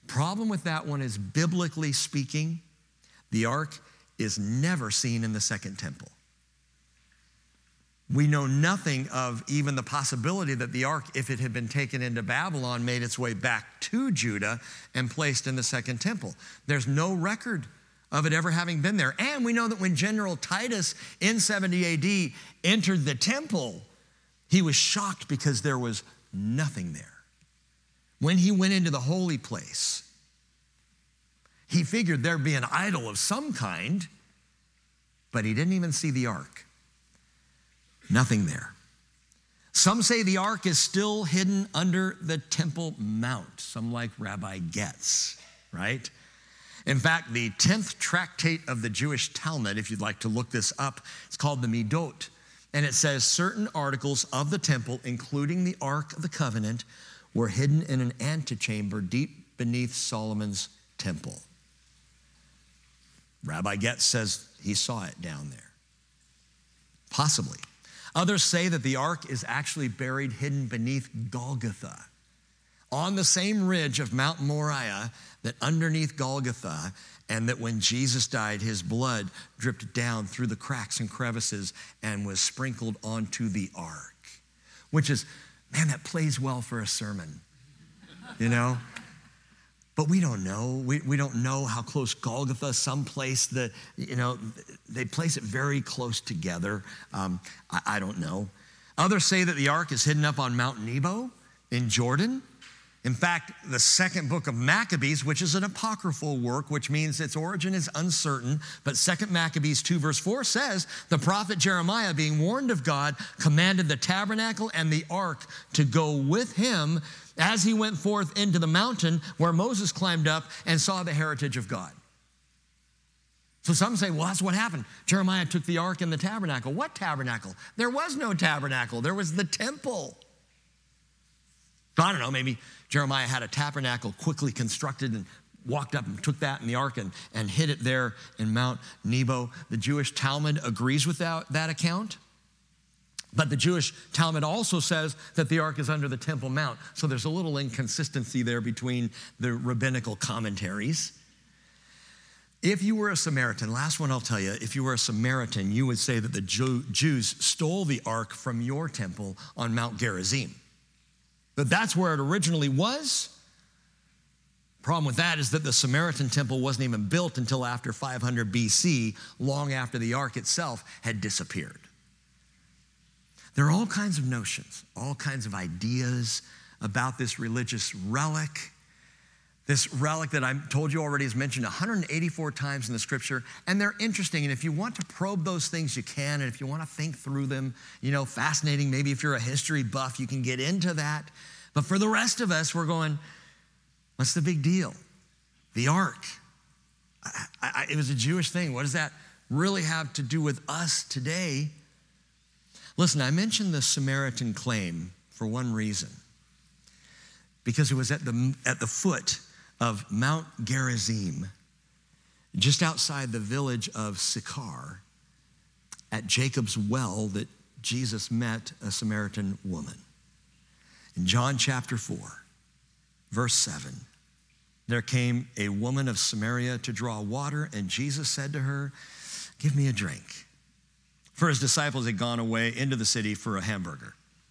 Problem with that one is, biblically speaking, the ark is never seen in the second temple. We know nothing of even the possibility that the ark, if it had been taken into Babylon, made its way back to Judah and placed in the second temple. There's no record of it ever having been there. And we know that when General Titus in 70 AD entered the temple, he was shocked because there was nothing there. When he went into the holy place, he figured there'd be an idol of some kind, but he didn't even see the ark. Nothing there. Some say the ark is still hidden under the Temple Mount, some like Rabbi Getz, right? In fact, the 10th tractate of the Jewish Talmud, if you'd like to look this up, it's called the Midot, and it says certain articles of the temple, including the Ark of the Covenant, were hidden in an antechamber deep beneath Solomon's temple. Rabbi Getz says he saw it down there. Possibly. Others say that the ark is actually buried hidden beneath Golgotha, on the same ridge of Mount Moriah, that underneath Golgotha, and that when Jesus died, his blood dripped down through the cracks and crevices and was sprinkled onto the ark. Which is, man, that plays well for a sermon, you know? But we don't know. We don't know how close Golgotha, someplace that, you know, they place it very close together. I don't know. Others say that the ark is hidden up on Mount Nebo in Jordan. In fact, the second book of Maccabees, which is an apocryphal work, which means its origin is uncertain, but 2 Maccabees 2 verse 4 says, the prophet Jeremiah, being warned of God, commanded the tabernacle and the ark to go with him as he went forth into the mountain where Moses climbed up and saw the heritage of God. So some say, well, that's what happened. Jeremiah took the ark and the tabernacle. What tabernacle? There was no tabernacle. There was the temple. So I don't know, maybe Jeremiah had a tabernacle quickly constructed and walked up and took that in the ark and hid it there in Mount Nebo. The Jewish Talmud agrees with that account. But the Jewish Talmud also says that the ark is under the Temple Mount. So there's a little inconsistency there between the rabbinical commentaries. If you were a Samaritan, last one I'll tell you, if you were a Samaritan, you would say that the Jews stole the ark from your temple on Mount Gerizim. But that's where it originally was. Problem with that is that the Samaritan temple wasn't even built until after 500 BC, long after the ark itself had disappeared. There are all kinds of notions, all kinds of ideas about this religious relic. This relic that I told you already is mentioned 184 times in the scripture, and they're interesting. And if you want to probe those things, you can. And if you want to think through them, you know, fascinating. Maybe if you're a history buff, you can get into that. But for the rest of us, we're going, what's the big deal? The ark. It was a Jewish thing. What does that really have to do with us today? Listen, I mentioned the Samaritan claim for one reason. Because it was at the foot of Mount Gerizim, just outside the village of Sychar, at Jacob's well, that Jesus met a Samaritan woman. In John chapter 4, verse 7, there came a woman of Samaria to draw water, and Jesus said to her, "Give me a drink." For his disciples had gone away into the city for a hamburger.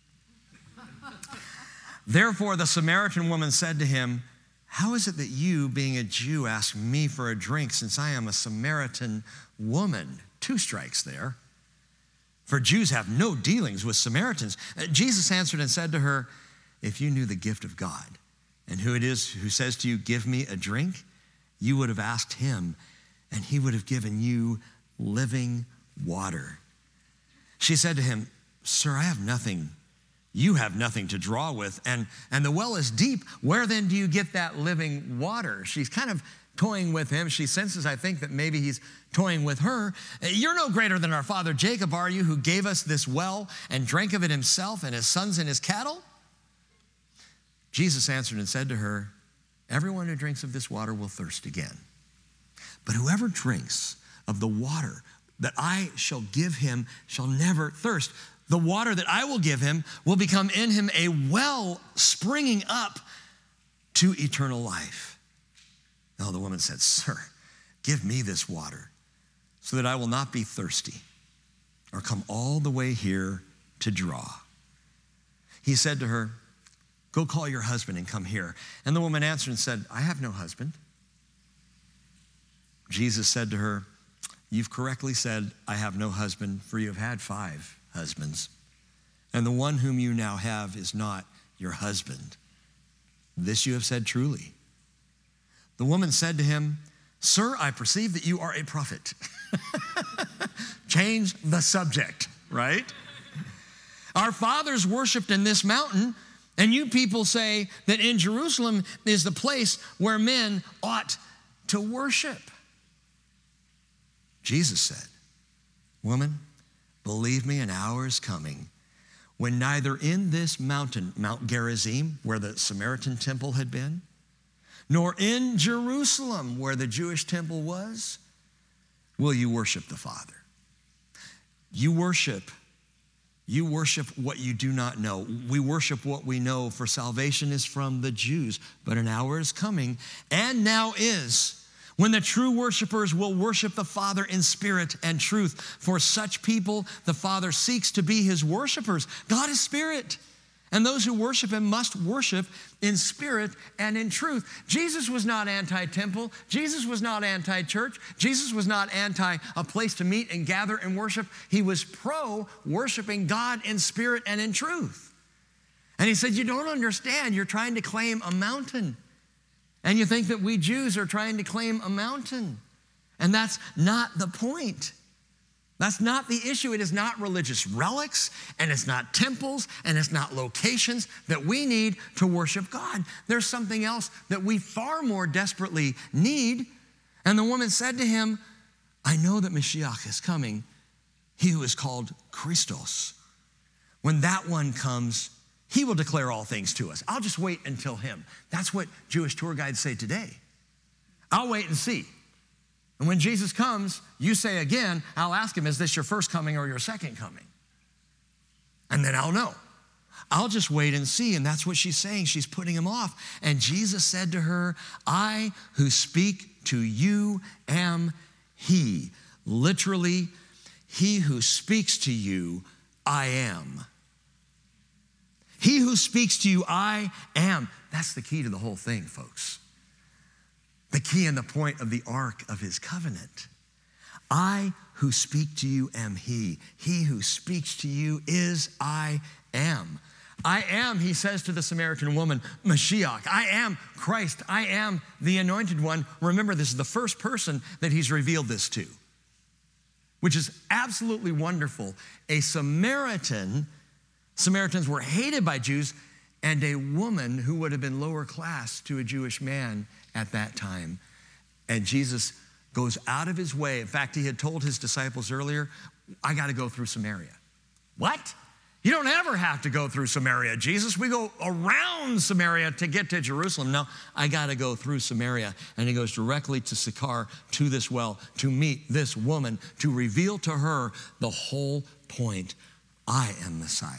Therefore, the Samaritan woman said to him, "How is it that you, being a Jew, ask me for a drink, since I am a Samaritan woman?" 2 strikes there. For Jews have no dealings with Samaritans. Jesus answered and said to her, "If you knew the gift of God, and who it is who says to you, 'Give me a drink,' you would have asked him, and he would have given you living water." She said to him, "Sir, I have nothing. You have nothing to draw with, and the well is deep. Where then do you get that living water?" She's kind of toying with him. She senses, I think, that maybe he's toying with her. "You're no greater than our father Jacob, are you, who gave us this well and drank of it himself and his sons and his cattle?" Jesus answered and said to her, "Everyone who drinks of this water will thirst again. But whoever drinks of the water that I shall give him shall never thirst. The water that I will give him will become in him a well springing up to eternal life." No, the woman said, "Sir, give me this water so that I will not be thirsty or come all the way here to draw." He said to her, "Go call your husband and come here." And the woman answered and said, "I have no husband." Jesus said to her, "You've correctly said, 'I have no husband,' for you have had 5 husbands. And the one whom you now have is not your husband. This you have said truly." The woman said to him, "Sir, I perceive that you are a prophet." Change the subject, right? "Our fathers worshiped in this mountain, and you people say that in Jerusalem is the place where men ought to worship." Jesus said, "Woman, believe me, an hour is coming when neither in this mountain, Mount Gerizim, where the Samaritan temple had been, nor in Jerusalem, where the Jewish temple was, will you worship the Father." You worship what you do not know. We worship what we know, for salvation is from the Jews. But an hour is coming, and now is, when the true worshipers will worship the Father in spirit and truth. For such people, the Father seeks to be his worshipers. God is spirit, and those who worship him must worship in spirit and in truth. Jesus was not anti-temple. Jesus was not anti-church. Jesus was not anti a place to meet and gather and worship. He was pro-worshiping God in spirit and in truth. And he said, "You don't understand. You're trying to claim a mountain. And you think that we Jews are trying to claim a mountain. And that's not the point. That's not the issue. It is not religious relics, and it's not temples, and it's not locations that we need to worship God. There's something else that we far more desperately need." And the woman said to him, "I know that Mashiach is coming, he who is called Christos. When that one comes, he will declare all things to us. I'll just wait until him." That's what Jewish tour guides say today. I'll wait and see. And when Jesus comes, you say again, I'll ask him, "Is this your first coming or your second coming?" And then I'll know. I'll just wait and see. And that's what she's saying. She's putting him off. And Jesus said to her, "I who speak to you am he." Literally, he who speaks to you, I am. He who speaks to you, I am. That's the key to the whole thing, folks. The key and the point of the ark of his covenant. I who speak to you am he. He who speaks to you is I am. I am, he says to the Samaritan woman, Mashiach. I am Christ. I am the anointed one. Remember, this is the first person that he's revealed this to, which is absolutely wonderful. A Samaritans were hated by Jews, and a woman who would have been lower class to a Jewish man at that time. And Jesus goes out of his way. In fact, he had told his disciples earlier, "I got to go through Samaria." What? You don't ever have to go through Samaria, Jesus. We go around Samaria to get to Jerusalem. No, I got to go through Samaria. And he goes directly to Sychar, to this well, to meet this woman, to reveal to her the whole point. I am Messiah.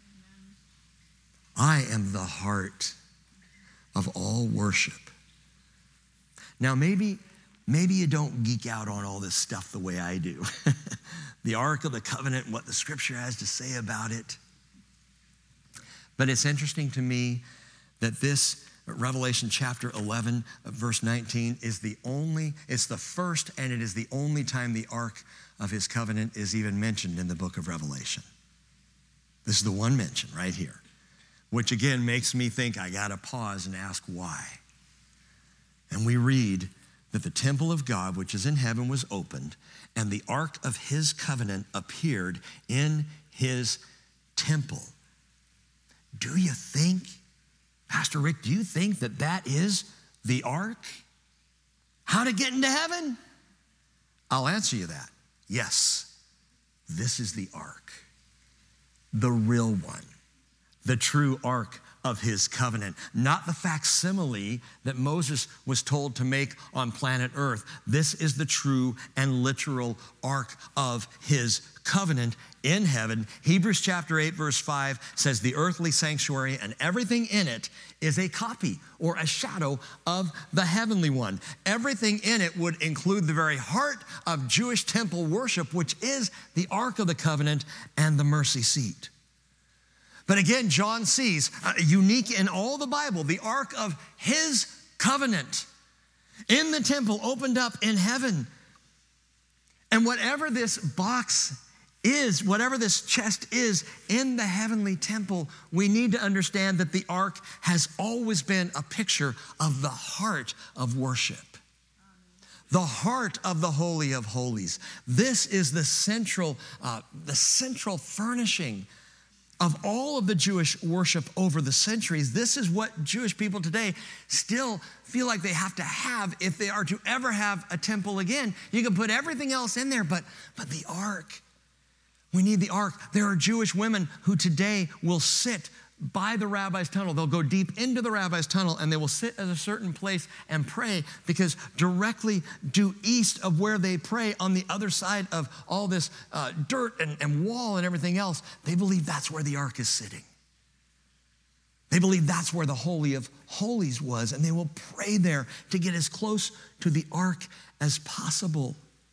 I am the heart of all worship. Now, maybe you don't geek out on all this stuff the way I do. The Ark of the Covenant, what the Scripture has to say about it. But it's interesting to me that this Revelation chapter 11, verse 19 is it's the first and it is the only time the Ark of his covenant is even mentioned in the book of Revelation. This is the one mention right here, which again makes me think I got to pause and ask why. And we read that the temple of God, which is in heaven, was opened, and the ark of his covenant appeared in his temple. Do you think, Pastor Rick, do you think that that is the ark? How to get into heaven? I'll answer you that. Yes, this is the ark, the real one, the true ark of his covenant, not the facsimile that Moses was told to make on planet Earth. This is the true and literal ark of his covenant in heaven. Hebrews chapter 8, verse 5 says the earthly sanctuary and everything in it is a copy or a shadow of the heavenly one. Everything in it would include the very heart of Jewish temple worship, which is the Ark of the Covenant and the mercy seat. But again, John sees, unique in all the Bible, the Ark of his covenant in the temple opened up in heaven. And whatever this box is, whatever this chest is in the heavenly temple, we need to understand that the ark has always been a picture of the heart of worship. The heart of the Holy of Holies. This is the central furnishing of all of the Jewish worship over the centuries. This is what Jewish people today still feel like they have to have if they are to ever have a temple again. You can put everything else in there, but the ark. We need the ark. There are Jewish women who today will sit by the rabbi's tunnel. They'll go deep into the rabbi's tunnel and they will sit at a certain place and pray, because directly due east of where they pray, on the other side of all this dirt and wall and everything else, they believe that's where the ark is sitting. They believe that's where the Holy of Holies was, and they will pray there to get as close to the ark as possible.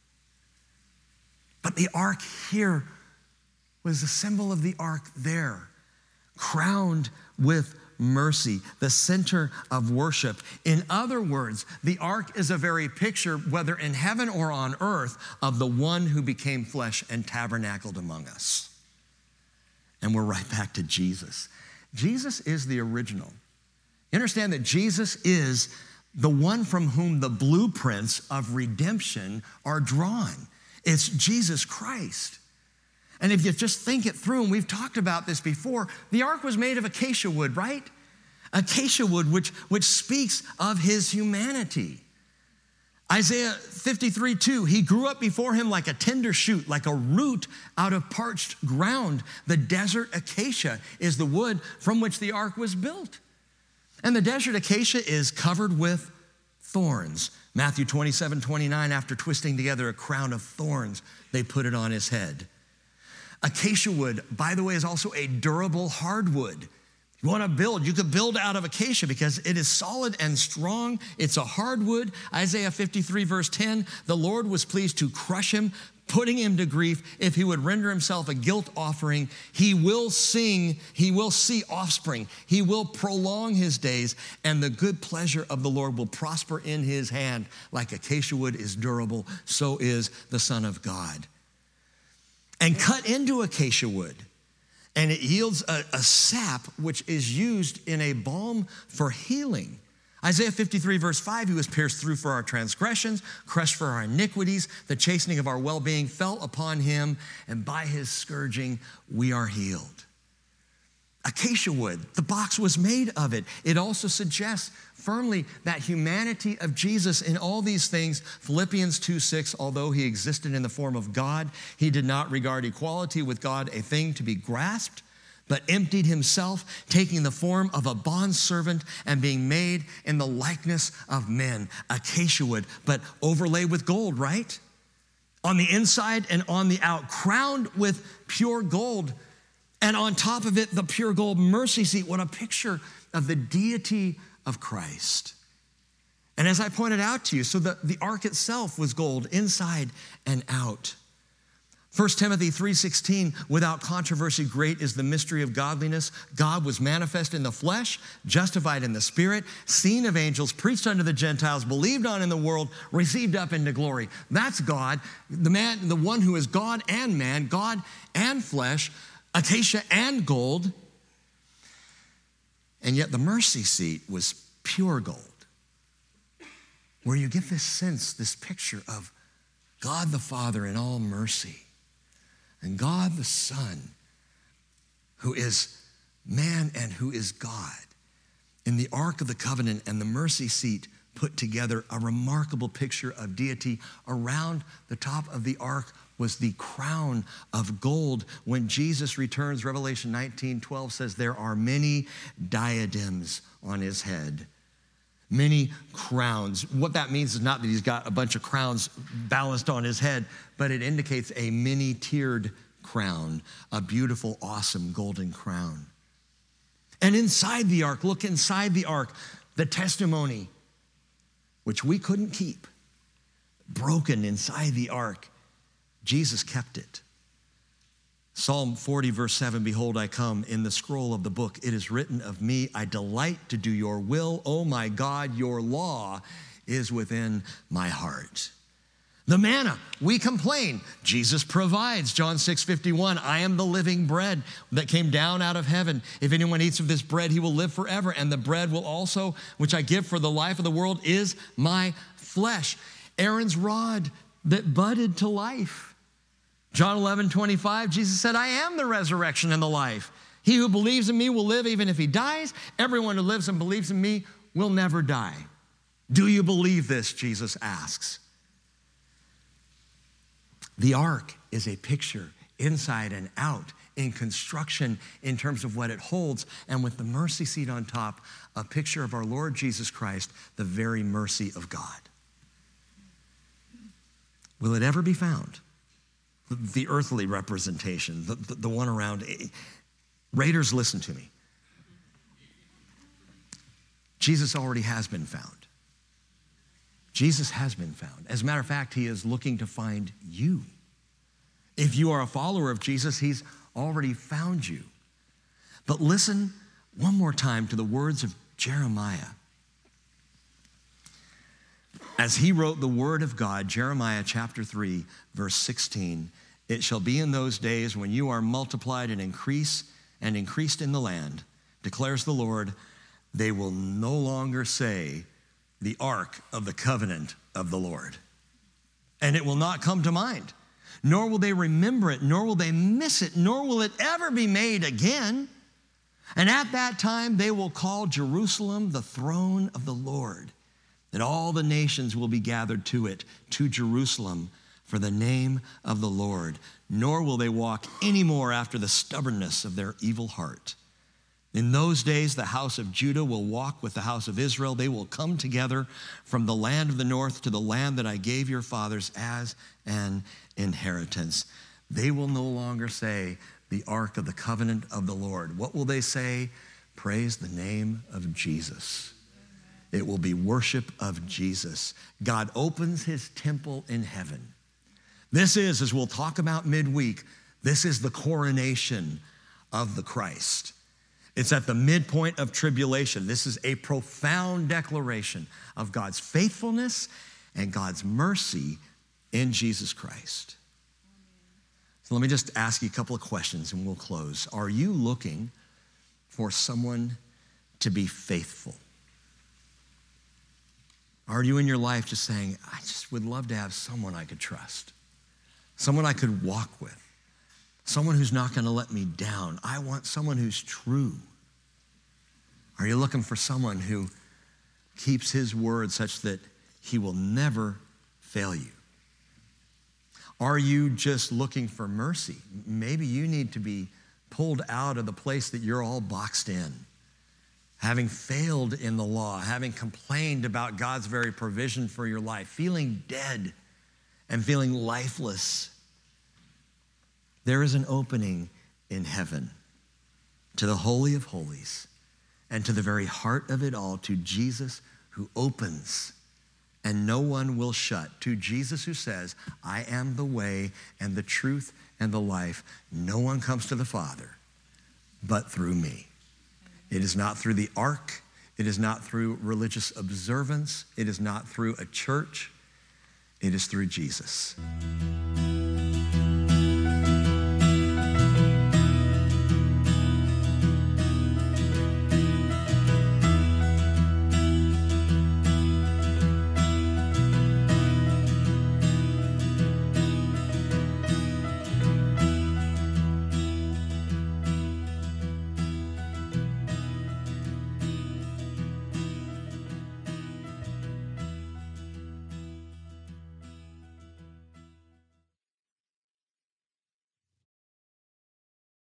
But the ark here was the symbol of the ark there, crowned with mercy, the center of worship. In other words, the ark is a very picture, whether in heaven or on earth, of the one who became flesh and tabernacled among us. And we're right back to Jesus. Jesus is the original. You understand that Jesus is the one from whom the blueprints of redemption are drawn. It's Jesus Christ. And if you just think it through, and we've talked about this before, the ark was made of acacia wood, right? Acacia wood, which speaks of his humanity. Isaiah 53:2, he grew up before him like a tender shoot, like a root out of parched ground. The desert acacia is the wood from which the ark was built. And the desert acacia is covered with thorns. Matthew 27:29, after twisting together a crown of thorns, they put it on his head. Acacia wood, by the way, is also a durable hardwood. You want to build, you could build out of acacia because it is solid and strong. It's a hardwood. Isaiah 53 verse 10, the Lord was pleased to crush him, putting him to grief. If he would render himself a guilt offering, he will see offspring. He will prolong his days, and the good pleasure of the Lord will prosper in his hand. Like acacia wood is durable, so is the Son of God. And cut into acacia wood, and it yields a sap which is used in a balm for healing. Isaiah 53 verse 5, he was pierced through for our transgressions, crushed for our iniquities. The chastening of our well-being fell upon him, and by his scourging we are healed. Acacia wood, the box was made of it. It also suggests firmly that humanity of Jesus in all these things. Philippians 2:6, although he existed in the form of God, he did not regard equality with God a thing to be grasped, but emptied himself, taking the form of a bondservant and being made in the likeness of men. Acacia wood, but overlaid with gold, right? On the inside and on the out, crowned with pure gold. And on top of it, the pure gold mercy seat. What a picture of the deity of Christ. And as I pointed out to you, so the ark itself was gold inside and out. 1 Timothy 3:16, without controversy, great is the mystery of godliness. God was manifest in the flesh, justified in the spirit, seen of angels, preached unto the Gentiles, believed on in the world, received up into glory. That's God, the one who is God and man, God and flesh, acacia and gold. And yet the mercy seat was pure gold, where you get this sense, this picture of God the Father in all mercy, and God the Son, who is man and who is God. In the Ark of the Covenant and the mercy seat put together a remarkable picture of deity. Around the top of the ark was the crown of gold. When Jesus returns, Revelation 19:12 says there are many diadems on his head, many crowns. What that means is not that he's got a bunch of crowns balanced on his head, but it indicates a many-tiered crown, a beautiful, awesome golden crown. And inside the ark, look inside the ark, the testimony, which we couldn't keep, broken inside the ark. Jesus kept it. Psalm 40, verse 7, behold, I come. In the scroll of the book, it is written of me, I delight to do your will. Oh my God, your law is within my heart. The manna, we complain. Jesus provides. John 6:51, I am the living bread that came down out of heaven. If anyone eats of this bread, he will live forever. And the bread will also, which I give for the life of the world, is my flesh. Aaron's rod that budded to life. John 11:25, Jesus said, I am the resurrection and the life. He who believes in me will live even if he dies. Everyone who lives and believes in me will never die. Do you believe this? Jesus asks. The ark is a picture inside and out in construction in terms of what it holds, and with the mercy seat on top, a picture of our Lord Jesus Christ, the very mercy of God. Will it ever be found? The earthly representation, the one around. Raiders, listen to me. Jesus already has been found. Jesus has been found. As a matter of fact, he is looking to find you. If you are a follower of Jesus, he's already found you. But listen one more time to the words of Jeremiah. As he wrote the word of God, Jeremiah chapter 3, verse 16, it shall be in those days when you are multiplied and increased in the land, declares the Lord, they will no longer say the ark of the covenant of the Lord. And it will not come to mind, nor will they remember it, nor will they miss it, nor will it ever be made again. And at that time, they will call Jerusalem the throne of the Lord, that all the nations will be gathered to it, to Jerusalem, for the name of the Lord. Nor will they walk any more after the stubbornness of their evil heart. In those days, the house of Judah will walk with the house of Israel. They will come together from the land of the north to the land that I gave your fathers as an inheritance. They will no longer say, the ark of the covenant of the Lord. What will they say? Praise the name of Jesus. It will be worship of Jesus. God opens his temple in heaven. This is, as we'll talk about midweek, this is the coronation of the Christ. It's at the midpoint of tribulation. This is a profound declaration of God's faithfulness and God's mercy in Jesus Christ. So let me just ask you a couple of questions and we'll close. Are you looking for someone to be faithful? Are you in your life just saying, I just would love to have someone I could trust, someone I could walk with, someone who's not going to let me down? I want someone who's true. Are you looking for someone who keeps his word such that he will never fail you? Are you just looking for mercy? Maybe you need to be pulled out of the place that you're all boxed in, having failed in the law, having complained about God's very provision for your life, feeling dead and feeling lifeless. There is an opening in heaven to the Holy of Holies and to the very heart of it all, to Jesus who opens and no one will shut, to Jesus who says, I am the way and the truth and the life. No one comes to the Father but through me. It is not through the ark. It is not through religious observance. It is not through a church. It is through Jesus.